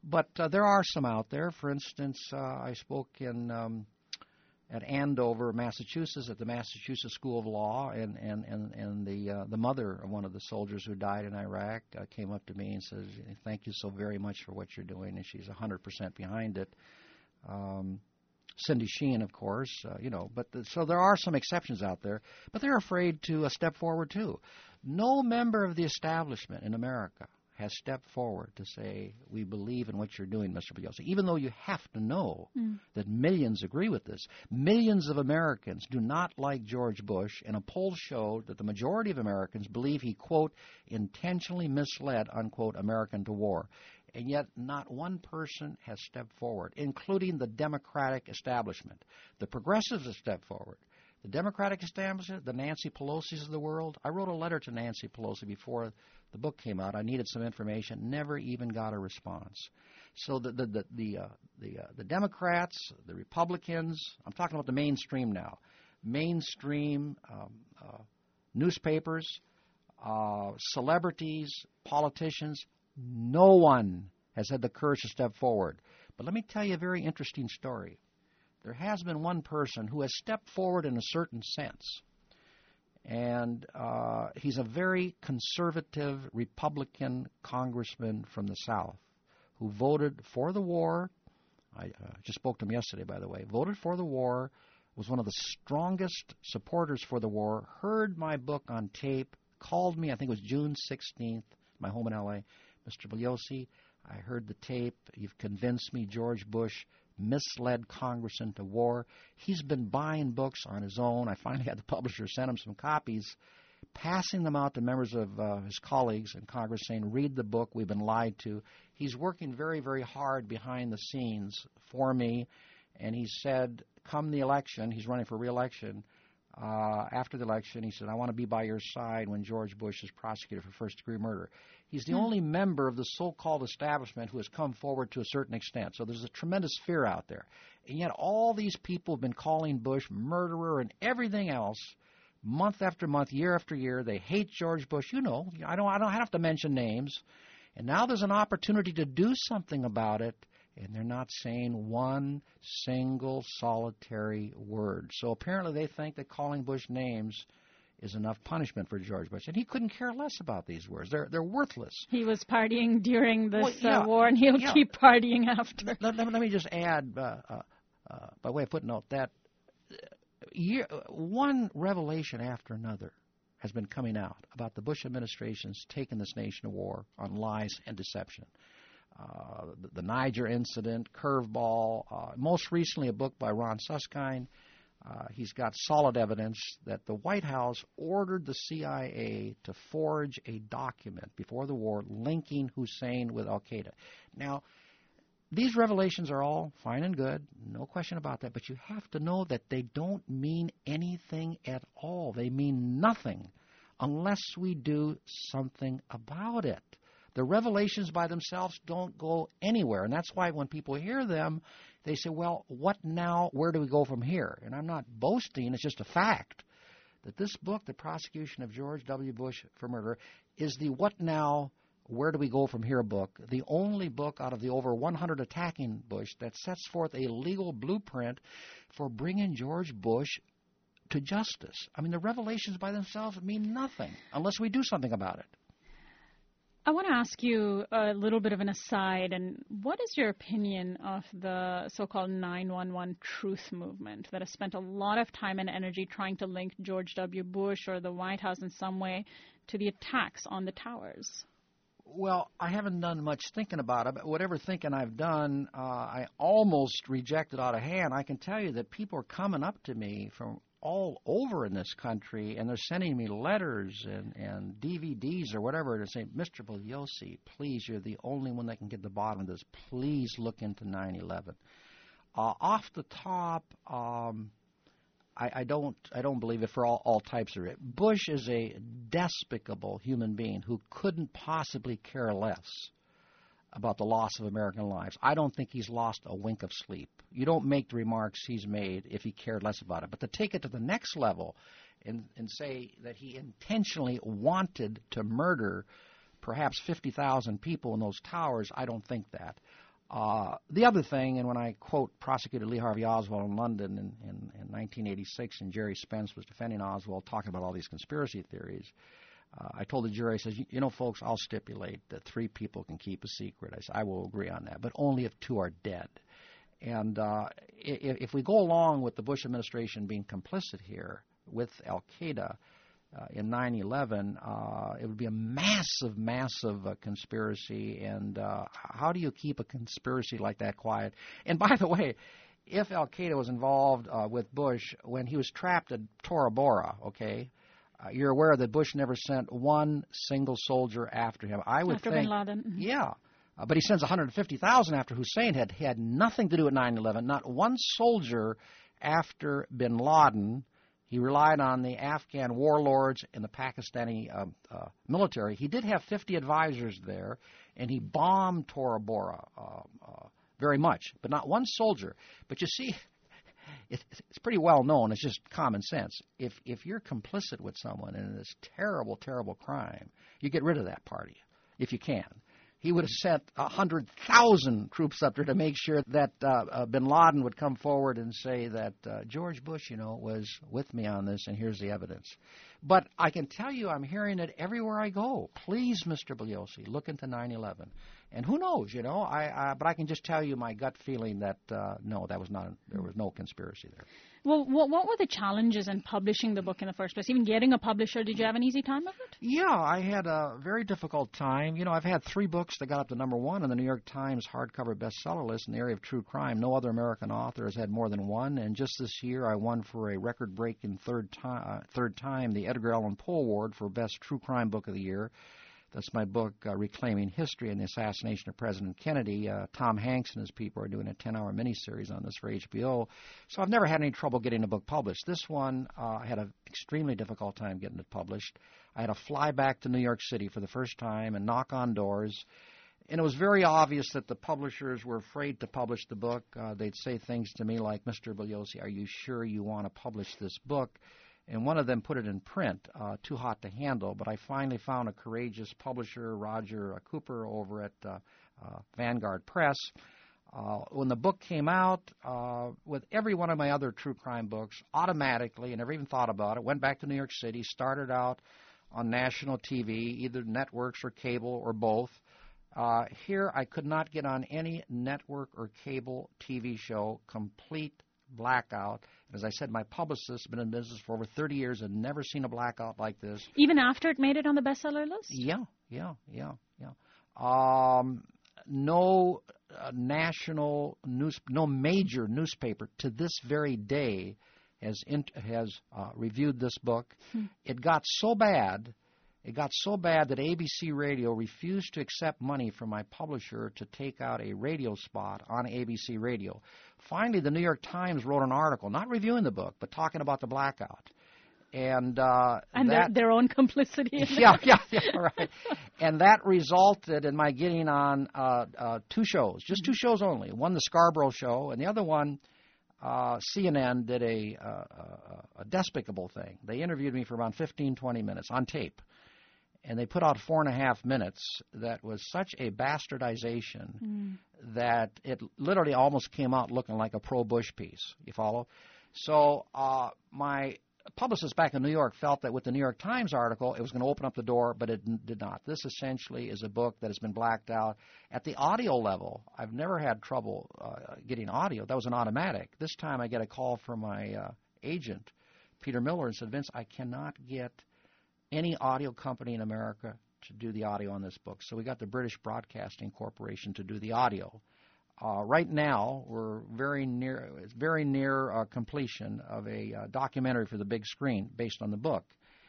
[SPEAKER 11] But uh, there are some out there. For instance, uh, I spoke in um, at Andover, Massachusetts, at the Massachusetts School of Law, and and and, and the uh, the mother of one of the soldiers who died in Iraq uh, came up to me and says, "Thank you so very much for what you're doing," and she's one hundred percent behind it. Um, Cindy Sheehan, of course, uh, you know, but the, so there are some exceptions out there, but they're afraid to uh, step forward too. No member of the establishment in America has stepped forward to say, we believe in what you're doing, Mister Bugliosi, even though you have to know mm. that millions agree with this. Millions of Americans do not like George Bush, and a poll showed that the majority of Americans believe he, quote, intentionally misled, unquote, America to war. And yet not one person has stepped forward, including the Democratic establishment. The progressives have stepped forward. The Democratic establishment, the Nancy Pelosi's of the world. I wrote a letter to Nancy Pelosi before the book came out. I needed some information. Never even got a response. So the the the the, uh, the, uh, the Democrats, the Republicans. I'm talking about the mainstream now. Mainstream um, uh, newspapers, uh, celebrities, politicians. No one has had the courage to step forward. But let me tell you a very interesting story. There has been one person who has stepped forward in a certain sense. And uh, he's a very conservative Republican congressman from the South who voted for the war. I uh, just spoke to him yesterday, by the way. Voted for the war, was one of the strongest supporters for the war, heard my book on tape, called me, I think it was June sixteenth, my home in L A Mister Bugliosi, I heard the tape. You've convinced me George Bush misled Congress into war. He's been buying books on his own. I finally had the publisher send him some copies, passing them out to members of uh, his colleagues in Congress saying, read the book, we've been lied to. He's working very, very hard behind the scenes for me, and he said, come the election, he's running for re-election, Uh, after the election, he said, I want to be by your side when George Bush is prosecuted for first-degree murder. He's the mm. only member of the so-called establishment who has come forward to a certain extent. So there's a tremendous fear out there. And yet all these people have been calling Bush murderer and everything else month after month, year after year. They hate George Bush. You know, I don't, I don't have to mention names. And now there's an opportunity to do something about it. And they're not saying one single solitary word. So apparently they think that calling Bush names is enough punishment for George Bush. And he couldn't care less about these words. They're they're worthless.
[SPEAKER 5] He was partying during this well, yeah,
[SPEAKER 11] uh,
[SPEAKER 5] war, and he'll
[SPEAKER 11] yeah.
[SPEAKER 5] keep partying after.
[SPEAKER 11] Let, let, let me just add, uh, uh, uh, by way of footnote, that year, one revelation after another has been coming out about the Bush administration's taking this nation to war on lies and deception. Uh, the, the Niger incident, Curveball, uh, most recently a book by Ron Suskind. Uh, he's got solid evidence that the White House ordered the C I A to forge a document before the war linking Hussein with al-Qaeda. Now, these revelations are all fine and good, no question about that, but you have to know that they don't mean anything at all. They mean nothing unless we do something about it. The revelations by themselves don't go anywhere, and that's why when people hear them, they say, well, what now? Where do we go from here? And I'm not boasting. It's just a fact that this book, The Prosecution of George W. Bush for Murder, is the what now, where do we go from here book, the only book out of the over one hundred attacking Bush that sets forth a legal blueprint for bringing George Bush to justice. I mean, the revelations by themselves mean nothing unless we do something about it.
[SPEAKER 5] I want to ask you a little bit of an aside, and what is your opinion of the so-called nine one one truth movement that has spent a lot of time and energy trying to link George W. Bush or the White House in some way to the attacks on the towers?
[SPEAKER 11] Well, I haven't done much thinking about it, but whatever thinking I've done, uh, I almost rejected out of hand. I can tell you that people are coming up to me from all over in this country, and they're sending me letters and, and D V Ds or whatever to say, Mister Bugliosi, please, you're the only one that can get to the bottom of this. Please look into nine eleven. Uh, off the top, um, I, I don't I don't believe it for all, all types of it. Bush is a despicable human being who couldn't possibly care less about the loss of American lives. I don't think he's lost a wink of sleep. You don't make the remarks he's made if he cared less about it. But to take it to the next level and, and say that he intentionally wanted to murder perhaps fifty thousand people in those towers, I don't think that. Uh, the other thing, and when I quote Prosecutor Lee Harvey Oswald in London in, in, in nineteen eighty-six, and Jerry Spence was defending Oswald, talking about all these conspiracy theories, uh, I told the jury, I says, you, you know, folks, I'll stipulate that three people can keep a secret. I said, I will agree on that, but only if two are dead. And uh, if, if we go along with the Bush administration being complicit here with Al-Qaeda, Uh, in nine eleven, uh, it would be a massive, massive uh, conspiracy. And uh, how do you keep a conspiracy like that quiet? And by the way, if Al-Qaeda was involved uh, with Bush when he was trapped at Tora Bora, okay, uh, you're aware that Bush never sent one single soldier after him. I would
[SPEAKER 5] after
[SPEAKER 11] think,
[SPEAKER 5] bin Laden. Mm-hmm.
[SPEAKER 11] Yeah. Uh, but he sends one hundred fifty thousand after Hussein had had nothing to do with nine eleven, not one soldier after bin Laden. He relied on the Afghan warlords and the Pakistani uh, uh, military. He did have fifty advisors there, and he bombed Tora Bora uh, uh, very much, but not one soldier. But you see, it, it's pretty well known. It's just common sense. If if you're complicit with someone in this terrible, terrible crime, you get rid of that party if you can. He would have sent one hundred thousand troops up there to make sure that uh, uh, bin Laden would come forward and say that uh, George Bush, you know, was with me on this, and here's the evidence. But I can tell you I'm hearing it everywhere I go. Please, Mister Bugliosi, look into nine eleven. And who knows, you know, I, I but I can just tell you my gut feeling that, uh, no, that was not, there was no conspiracy there.
[SPEAKER 5] Well, what, what were the challenges in publishing the book in the first place? Even getting a publisher, did you have an easy time of it?
[SPEAKER 11] Yeah, I had a very difficult time. You know, I've had three books that got up to number one on the New York Times hardcover bestseller list in the area of true crime. No other American author has had more than one. And just this year, I won for a record-breaking third, ti- uh, third time the Edgar Allan Poe Award for Best True Crime Book of the Year. That's my book, uh, Reclaiming History and the Assassination of President Kennedy. Uh, Tom Hanks and his people are doing a ten-hour miniseries on this for H B O. So I've never had any trouble getting a book published. This one, uh, I had an extremely difficult time getting it published. I had to fly back to New York City for the first time and knock on doors. And it was very obvious that the publishers were afraid to publish the book. Uh, they'd say things to me like, Mister Bugliosi, are you sure you want to publish this book? And one of them put it in print, uh, too hot to handle. But I finally found a courageous publisher, Roger uh, Cooper, over at uh, uh, Vanguard Press. Uh, when the book came out, uh, with every one of my other true crime books, automatically, I never even thought about it, went back to New York City, started out on national T V, either networks or cable or both. Uh, here, I could not get on any network or cable T V show, complete blackout. As I said, my publicist has been in business for over thirty years and never seen a blackout like this.
[SPEAKER 5] Even after it made it on the bestseller list?
[SPEAKER 11] Yeah, yeah, yeah, yeah. Um, no uh, national news, no major newspaper to this very day has in, has uh, reviewed this book. Hmm. It got so bad. It got so bad that A B C Radio refused to accept money from my publisher to take out a radio spot on A B C Radio. Finally, the New York Times wrote an article, not reviewing the book, but talking about the blackout. And uh,
[SPEAKER 5] and
[SPEAKER 11] that,
[SPEAKER 5] their, their own complicity.
[SPEAKER 11] yeah, yeah, yeah, right. And that resulted in my getting on uh, uh, two shows, just two shows only. One, the Scarborough Show, and the other one, uh, C N N did a, uh, a, a despicable thing. They interviewed me for around fifteen, twenty minutes on tape. And they put out four and a half minutes that was such a bastardization mm. that it literally almost came out looking like a pro-Bush piece. You follow? So uh, my publicist back in New York felt that with the New York Times article, it was going to open up the door, but it n- did not. This essentially is a book that has been blacked out. At the audio level, I've never had trouble uh, getting audio. That was an automatic. This time I get a call from my uh, agent, Peter Miller, and said, Vince, I cannot get any audio company in America to do the audio on this book. So we got the British Broadcasting Corporation to do the audio. Uh, right now, we're very near, it's very near uh, completion of a uh, documentary for the big screen based on the book.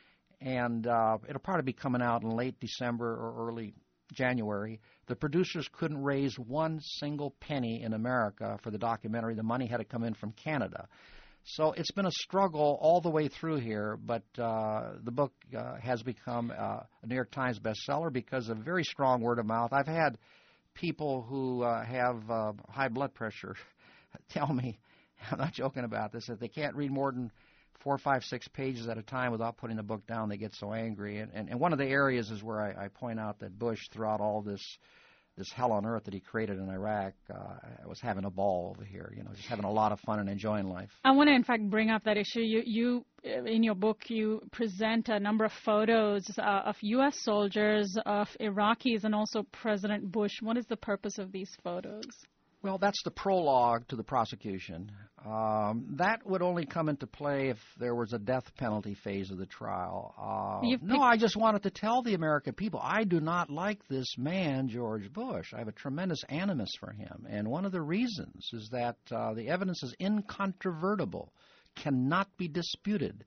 [SPEAKER 11] And uh, it'll probably be coming out in late December or early January. The producers couldn't raise one single penny in America for the documentary. The money had to come in from Canada. So it's been a struggle all the way through here, but uh, the book uh, has become uh, a New York Times bestseller because of very strong word of mouth. I've had people who uh, have uh, high blood pressure tell me, I'm not joking about this, that they can't read more than four, five, six pages at a time without putting the book down. They get so angry. And, and, and one of the areas is where I, I point out that Bush, throughout all this this hell on earth that he created in Iraq, uh, I was having a ball over here, you know, just having a lot of fun and enjoying life.
[SPEAKER 5] I want to, in fact, bring up that issue. You, you in your book, you present a number of photos uh, of U S soldiers, of Iraqis, and also President Bush. What is the purpose of these photos?
[SPEAKER 11] Well, that's the prologue to the prosecution. Um, that would only come into play if there was a death penalty phase of the trial. Uh, no, I just wanted to tell the American people, I do not like this man, George Bush. I have a tremendous animus for him. And one of the reasons is that uh, the evidence is incontrovertible, cannot be disputed,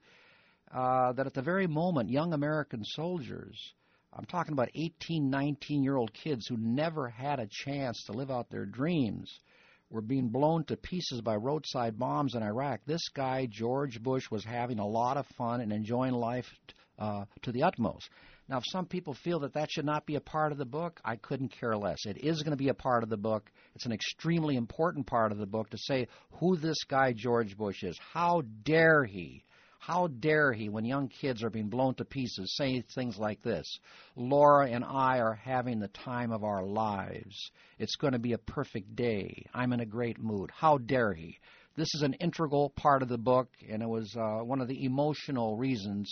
[SPEAKER 11] uh, that at the very moment young American soldiers, I'm talking about eighteen, nineteen-year-old kids who never had a chance to live out their dreams, were being blown to pieces by roadside bombs in Iraq. This guy, George Bush, was having a lot of fun and enjoying life uh, to the utmost. Now, if some people feel that that should not be a part of the book, I couldn't care less. It is going to be a part of the book. It's an extremely important part of the book to say who this guy, George Bush, is. How dare he? How dare he, when young kids are being blown to pieces, say things like this: Laura and I are having the time of our lives. It's going to be a perfect day. I'm in a great mood. How dare he? This is an integral part of the book, and it was uh, one of the emotional reasons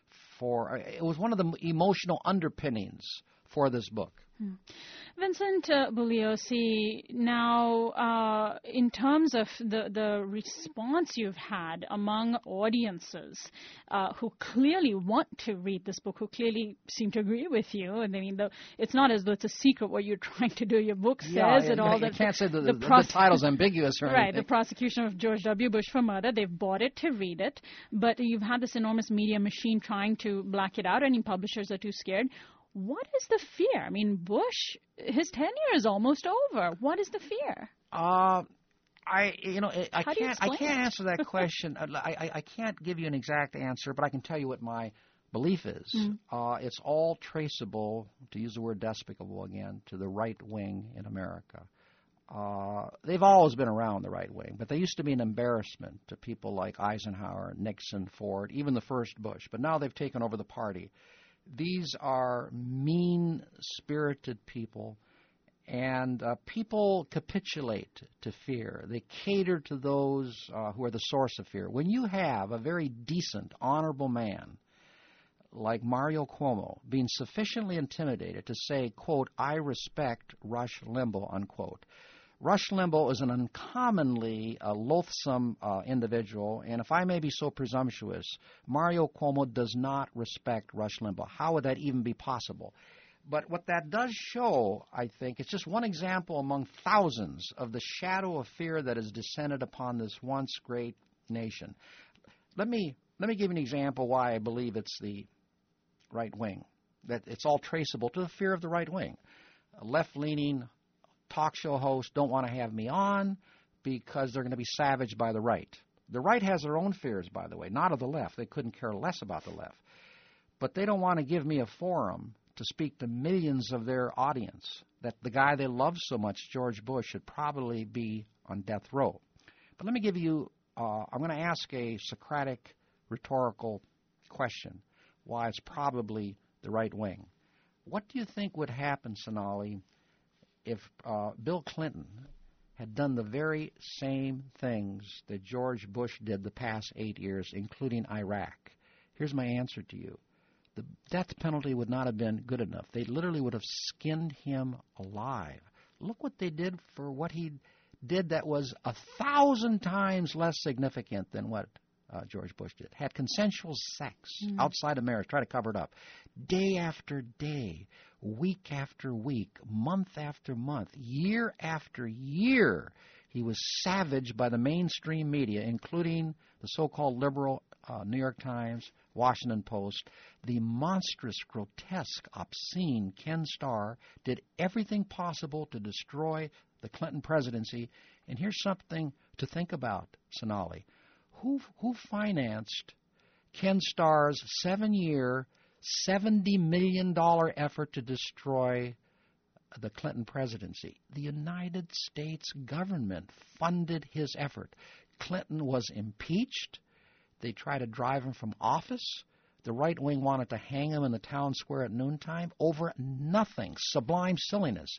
[SPEAKER 11] for, uh, it was one of the emotional underpinnings for this book.
[SPEAKER 5] Hmm. Vincent uh, Bugliosi, now uh, in terms of the, the response you've had among audiences uh, who clearly want to read this book, who clearly seem to agree with you, and I mean, the, it's not as though it's a secret what you're trying to do. Your book says
[SPEAKER 11] yeah,
[SPEAKER 5] it all.
[SPEAKER 11] You
[SPEAKER 5] that
[SPEAKER 11] can't say the,
[SPEAKER 5] the,
[SPEAKER 11] the,
[SPEAKER 5] pros-
[SPEAKER 11] the title's ambiguous or
[SPEAKER 5] right,
[SPEAKER 11] anything.
[SPEAKER 5] The prosecution of George W. Bush for murder. They've bought it to read it, but you've had this enormous media machine trying to black it out. Any publishers are too scared. What is the fear? I mean, Bush, his tenure is almost over. What is the fear?
[SPEAKER 11] Uh, I, you know, I
[SPEAKER 5] How
[SPEAKER 11] can't, I can't
[SPEAKER 5] it?
[SPEAKER 11] answer that question. I, I, I can't give you an exact answer, but I can tell you what my belief is. Mm. Uh, it's all traceable, to use the word despicable again, to the right wing in America. Uh, they've always been around, the right wing, but they used to be an embarrassment to people like Eisenhower, Nixon, Ford, even the first Bush. But now they've taken over the party. These are mean-spirited people, and uh, people capitulate to fear. They cater to those uh, who are the source of fear. When you have a very decent, honorable man like Mario Cuomo being sufficiently intimidated to say, quote, I respect Rush Limbaugh, unquote. Rush Limbaugh is an uncommonly uh, loathsome uh, individual, and if I may be so presumptuous, Mario Cuomo does not respect Rush Limbaugh. How would that even be possible? But what that does show, I think, it's just one example among thousands of the shadow of fear that has descended upon this once great nation. Let me let me give you an example why I believe it's the right wing, that it's all traceable to the fear of the right wing. A left-leaning talk show hosts don't want to have me on because they're going to be savaged by the right. The right has their own fears, by the way, not of the left. They couldn't care less about the left. But they don't want to give me a forum to speak to millions of their audience that the guy they love so much, George Bush, should probably be on death row. But let me give you, uh, I'm going to ask a Socratic rhetorical question, why it's probably the right wing. What do you think would happen, Sonali, if uh, Bill Clinton had done the very same things that George Bush did the past eight years, including Iraq? Here's my answer to you. The death penalty would not have been good enough. They literally would have skinned him alive. Look what they did for what he did that was a thousand times less significant than what uh, George Bush did. Had consensual sex mm. outside of marriage, try to cover it up. Day after day, week after week, month after month, year after year, he was savaged by the mainstream media, including the so-called liberal uh, New York Times, Washington Post. The monstrous, grotesque, obscene Ken Starr did everything possible to destroy the Clinton presidency. And here's something to think about, Sonali. Who, who financed Ken Starr's seven-year, seventy million dollars effort to destroy the Clinton presidency? The United States government funded his effort. Clinton was impeached. They tried to drive him from office. The right wing wanted to hang him in the town square at noontime over nothing, sublime silliness.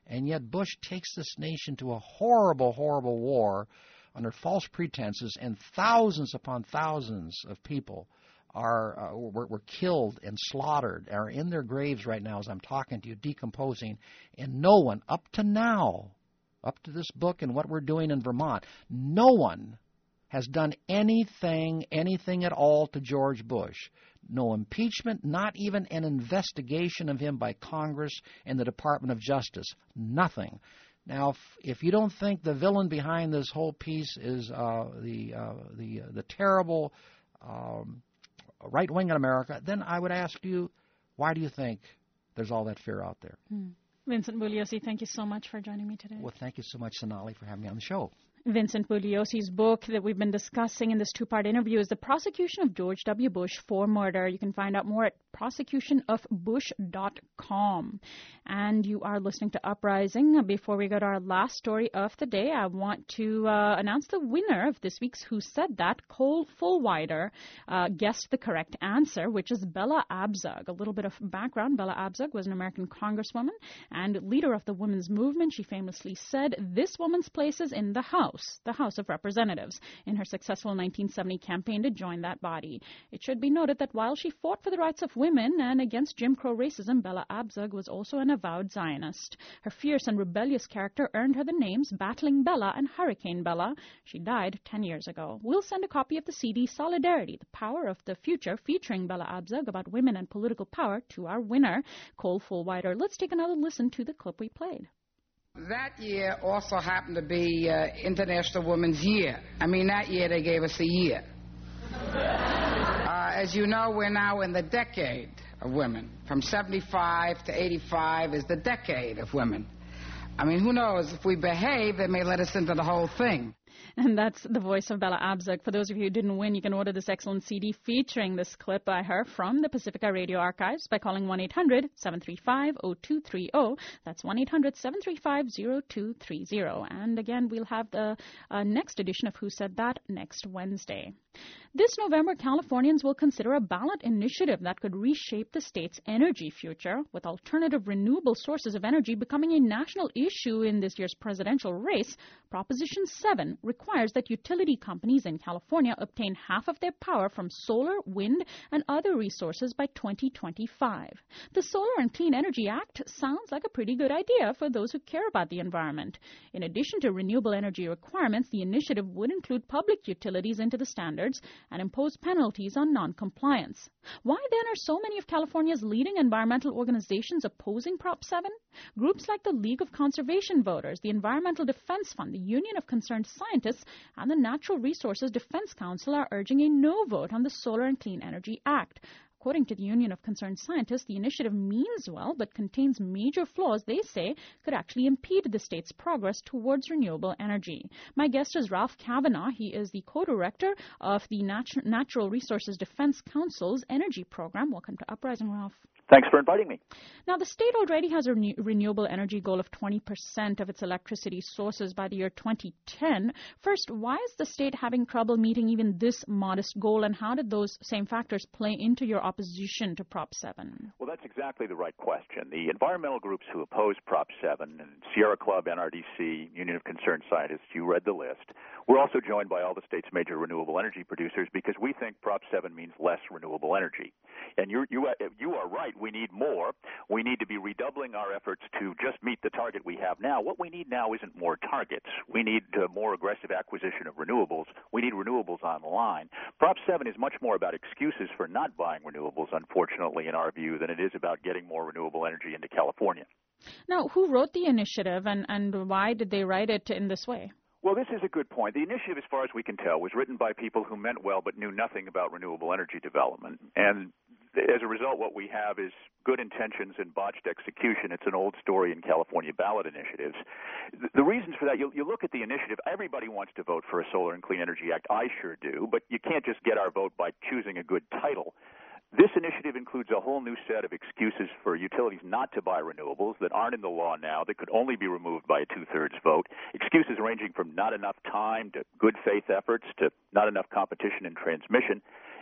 [SPEAKER 11] And yet Bush takes this nation to a horrible, horrible war under false pretenses, and thousands upon thousands of people are uh, were, were killed and slaughtered, are in their graves right now as I'm talking to you, decomposing, and no one, up to now, up to this book and what we're doing in Vermont, no one has done anything, anything at all to George Bush. No impeachment, not even an investigation of him by Congress and the Department of Justice. Nothing. Now, if, if you don't think the villain behind this whole piece is uh, the uh, the uh, the terrible um, right wing in America, then I would ask you, why do you think there's all that fear out there?
[SPEAKER 5] Hmm. Vincent Bugliosi, thank you so much for joining me today.
[SPEAKER 11] Well, thank you so much, Sonali, for having me on the show.
[SPEAKER 5] Vincent Bugliosi's book that we've been discussing in this two-part interview is The Prosecution of George W. Bush for Murder. You can find out more at prosecution of bush dot com. And you are listening to Uprising. Before we go to our last story of the day, I want to uh, announce the winner of this week's Who Said That. Cole Fullwider uh, guessed the correct answer, which is Bella Abzug. A little bit of background. Bella Abzug was an American congresswoman and leader of the women's movement. She famously said, "This woman's place is in the House, the House of Representatives," in her successful nineteen seventy campaign to join that body. It should be noted that while she fought for the rights of women and against Jim Crow racism, Bella Abzug was also an avowed Zionist. Her fierce and rebellious character earned her the names Battling Bella and Hurricane Bella. She died ten years ago. We'll send a copy of the C D Solidarity, the Power of the Future, featuring Bella Abzug about women and political power, to our winner, Cole Fullwider. Let's take another listen to the clip we played.
[SPEAKER 12] That year also happened to be uh, International Women's Year. I mean, that year they gave us a year. Uh, as you know, we're now in the decade of women. From seventy-five to eighty-five is the decade of women. I mean, who knows? If we behave, they may let us into the whole thing.
[SPEAKER 5] And that's the voice of Bella Abzug. For those of you who didn't win, you can order this excellent C D featuring this clip by her from the Pacifica Radio Archives by calling one eight hundred seven three five oh two three oh. That's one eight hundred seven three five oh two three oh. And again, we'll have the uh, next edition of Who Said That next Wednesday. This November, Californians will consider a ballot initiative that could reshape the state's energy future, with alternative renewable sources of energy becoming a national issue in this year's presidential race. Proposition seven requires that utility companies in California obtain half of their power from solar, wind, and other resources by twenty twenty-five. The Solar and Clean Energy Act sounds like a pretty good idea for those who care about the environment. In addition to renewable energy requirements, the initiative would include public utilities into the standards and impose penalties on non-compliance. Why then are so many of California's leading environmental organizations opposing Prop seven? Groups like the League of Conservation Voters, the Environmental Defense Fund, the Union of Concerned Scientists, and the Natural Resources Defense Council are urging a no vote on the Solar and Clean Energy Act. According to the Union of Concerned Scientists, the initiative means well, but contains major flaws they say could actually impede the state's progress towards renewable energy. My guest is Ralph Kavanaugh. He is the co-director of the Nat- Natural Resources Defense Council's energy program. Welcome to Uprising, Ralph.
[SPEAKER 13] Thanks for inviting me.
[SPEAKER 5] Now, the state already has a renew- renewable energy goal of twenty percent of its electricity sources by the year twenty ten. First, why is the state having trouble meeting even this modest goal, and how did those same factors play into your opposition to Prop seven?
[SPEAKER 13] Well, that's exactly the right question. The environmental groups who oppose Prop seven, and Sierra Club, N R D C, Union of Concerned Scientists, you read the list. We're also joined by all the state's major renewable energy producers because we think Prop seven means less renewable energy. And you're, you, you are right. We need more. We need to be redoubling our efforts to just meet the target we have now. What we need now isn't more targets. We need uh, more aggressive acquisition of renewables. We need renewables online. Prop seven is much more about excuses for not buying renewables, unfortunately, in our view, than it is about getting more renewable energy into California.
[SPEAKER 5] Now, who wrote the initiative, and, and why did they write it in this way?
[SPEAKER 13] Well, this is a good point. The initiative, as far as we can tell, was written by people who meant well but knew nothing about renewable energy development. And as a result, what we have is good intentions and botched execution. It's an old story in California ballot initiatives. The reasons for that, you, you look at the initiative, everybody wants to vote for a Solar and Clean Energy Act. I sure do. But you can't just get our vote by choosing a good title. This initiative includes a whole new set of excuses for utilities not to buy renewables that aren't in the law now, that could only be removed by a two-thirds vote. Excuses ranging from not enough time to good faith efforts to not enough competition in transmission.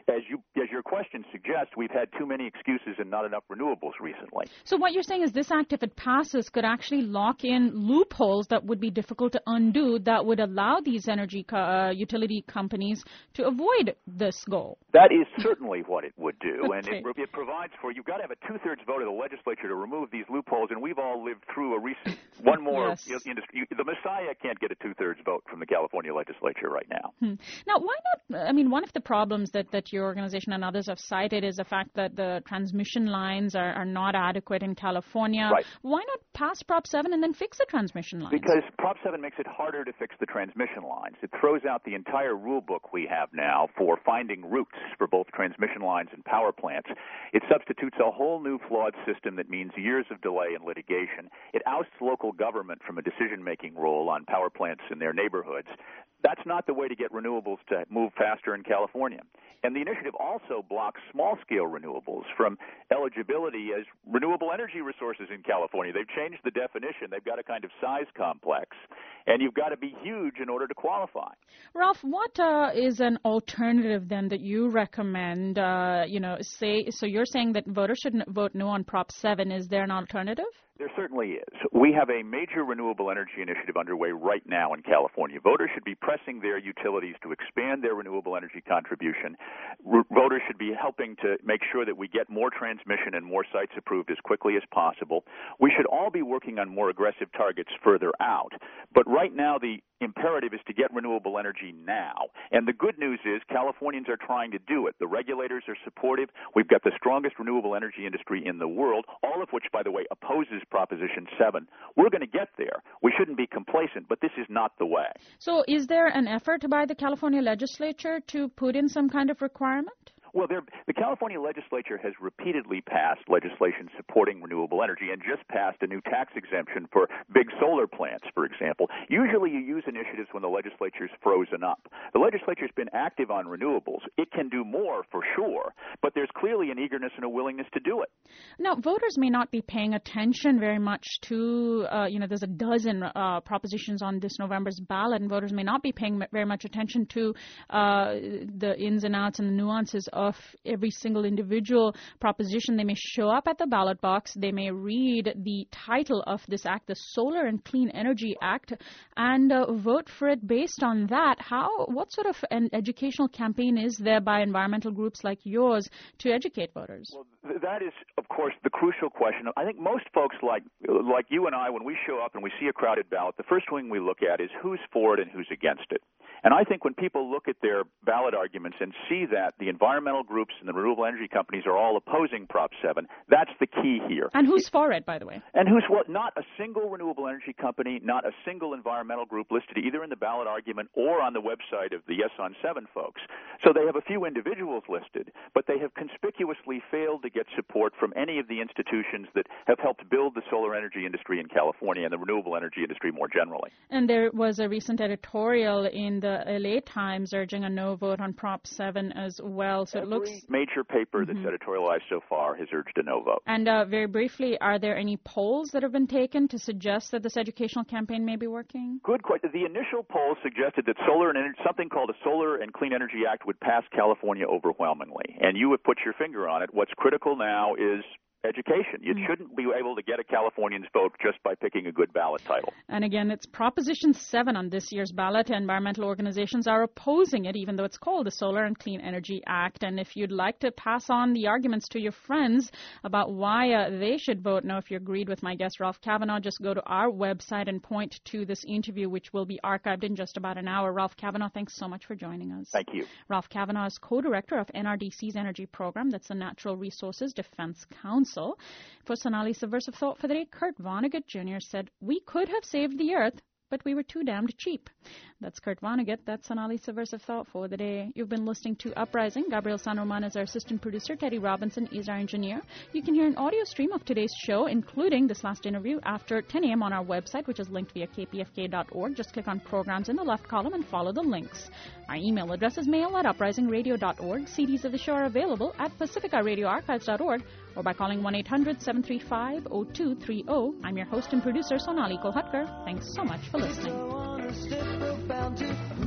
[SPEAKER 13] as you as your question suggests, we've had too many excuses and not enough renewables recently.
[SPEAKER 5] So what you're saying is this act, if it passes, could actually lock in loopholes that would be difficult to undo that would allow these energy co- uh, utility companies to avoid this goal.
[SPEAKER 13] That is certainly what it would do, and
[SPEAKER 5] Okay.
[SPEAKER 13] it, it provides for, you've got to have a two-thirds vote of the legislature to remove these loopholes, and we've all lived through a recent, one more
[SPEAKER 5] Yes.
[SPEAKER 13] industry. The Messiah can't get a two-thirds vote from the California legislature right now.
[SPEAKER 5] Hmm. Now, why not? I mean, one of the problems that, that your organization and others have cited is the fact that the transmission lines are, are not adequate in California.
[SPEAKER 13] Right.
[SPEAKER 5] Why not pass Prop seven and then fix the transmission lines?
[SPEAKER 13] Because Prop seven makes it harder to fix the transmission lines. It throws out the entire rule book we have now for finding routes for both transmission lines and power plants. It substitutes a whole new flawed system that means years of delay and litigation. It ousts local government from a decision-making role on power plants in their neighborhoods. That's not the way to get renewables to move faster in California. And the initiative also blocks small-scale renewables from eligibility as renewable energy resources in California. They've changed the definition. They've got a kind of size complex, and you've got to be huge in order to qualify.
[SPEAKER 5] Ralph, what uh, is an alternative then that you recommend? Uh, you know, say so. You're saying that voters should vote no on Prop seven. Is there an alternative?
[SPEAKER 13] There certainly is. We have a major renewable energy initiative underway right now in California. Voters should be pressing their utilities to expand their renewable energy contribution. R- voters should be helping to make sure that we get more transmission and more sites approved as quickly as possible. We should all be working on more aggressive targets further out. But right now, the imperative is to get renewable energy now. And the good news is Californians are trying to do it. The regulators are supportive. We've got the strongest renewable energy industry in the world, all of which, by the way, opposes Proposition seven. We're going to get there. We shouldn't be complacent, but this is not the way.
[SPEAKER 5] So is there an effort by the California legislature to put in some kind of requirement?
[SPEAKER 13] Well, there, the California legislature has repeatedly passed legislation supporting renewable energy and just passed a new tax exemption for big solar plants, for example. Usually you use initiatives when the legislature's frozen up. The legislature's been active on renewables. It can do more, for sure, but there's clearly an eagerness and a willingness to do it.
[SPEAKER 5] Now, voters may not be paying attention very much to, uh, you know, there's a dozen uh, propositions on this November's ballot, and voters may not be paying very much attention to uh, the ins and outs and the nuances of every single individual proposition. They may show up at the ballot box. They may read the title of this act, the Solar and Clean Energy Act, and uh, vote for it based on that. How, what sort of an educational campaign is there by environmental groups like yours to educate voters?
[SPEAKER 13] Well, th- that is, of course, the crucial question. I think most folks like like you and I, when we show up and we see a crowded ballot, the first thing we look at is who's for it and who's against it. And I think when people look at their ballot arguments and see that the environmental groups and the renewable energy companies are all opposing Prop seven, that's the key here.
[SPEAKER 5] And who's for it, by the way?
[SPEAKER 13] And who's what? Not a single renewable energy company, not a single environmental group listed either in the ballot argument or on the website of the Yes on seven folks. So they have a few individuals listed, but they have conspicuously failed to get support from any of the institutions that have helped build the solar energy industry in California and the renewable energy industry more generally.
[SPEAKER 5] And there was a recent editorial in the L A Times urging a no vote on Prop seven as well. So
[SPEAKER 13] Every
[SPEAKER 5] it looks
[SPEAKER 13] major paper that's
[SPEAKER 5] mm-hmm.
[SPEAKER 13] editorialized so far has urged a no vote.
[SPEAKER 5] And uh, very briefly, are there any polls that have been taken to suggest that this educational campaign may be working?
[SPEAKER 13] Good question. The initial polls suggested that solar and ener- something called a Solar and Clean Energy Act would pass California overwhelmingly. And you have put your finger on it. What's critical now is education. You shouldn't be able to get a Californian's vote just by picking a good ballot title.
[SPEAKER 5] And again, it's Proposition seven on this year's ballot. Environmental organizations are opposing it, even though it's called the Solar and Clean Energy Act. And if you'd like to pass on the arguments to your friends about why uh, they should vote no, if you agreed with my guest, Ralph Kavanaugh, just go to our website and point to this interview, which will be archived in just about an hour. Ralph Kavanaugh, thanks so much for joining us.
[SPEAKER 13] Thank you.
[SPEAKER 5] Ralph Kavanaugh is co-director of N R D C's energy program. That's the Natural Resources Defense Council. For Sonali Subversive Thought for the day, Kurt Vonnegut Junior said, "We could have saved the earth, but we were too damned cheap." That's Kurt Vonnegut. That's Sonali Subversive Thought for the day. You've been listening to Uprising. Gabriel San Roman is our assistant producer. Teddy Robinson is our engineer. You can hear an audio stream of today's show, including this last interview, after ten a.m. on our website, which is linked via k p f k dot org. Just click on Programs in the left column and follow the links. Our email address is mail at uprising radio dot org. C Ds of the show are available at pacifica radio archives dot org or by calling one eight hundred seven three five zero two three zero. I'm your host and producer, Sonali Kolhatkar. Thanks so much for listening.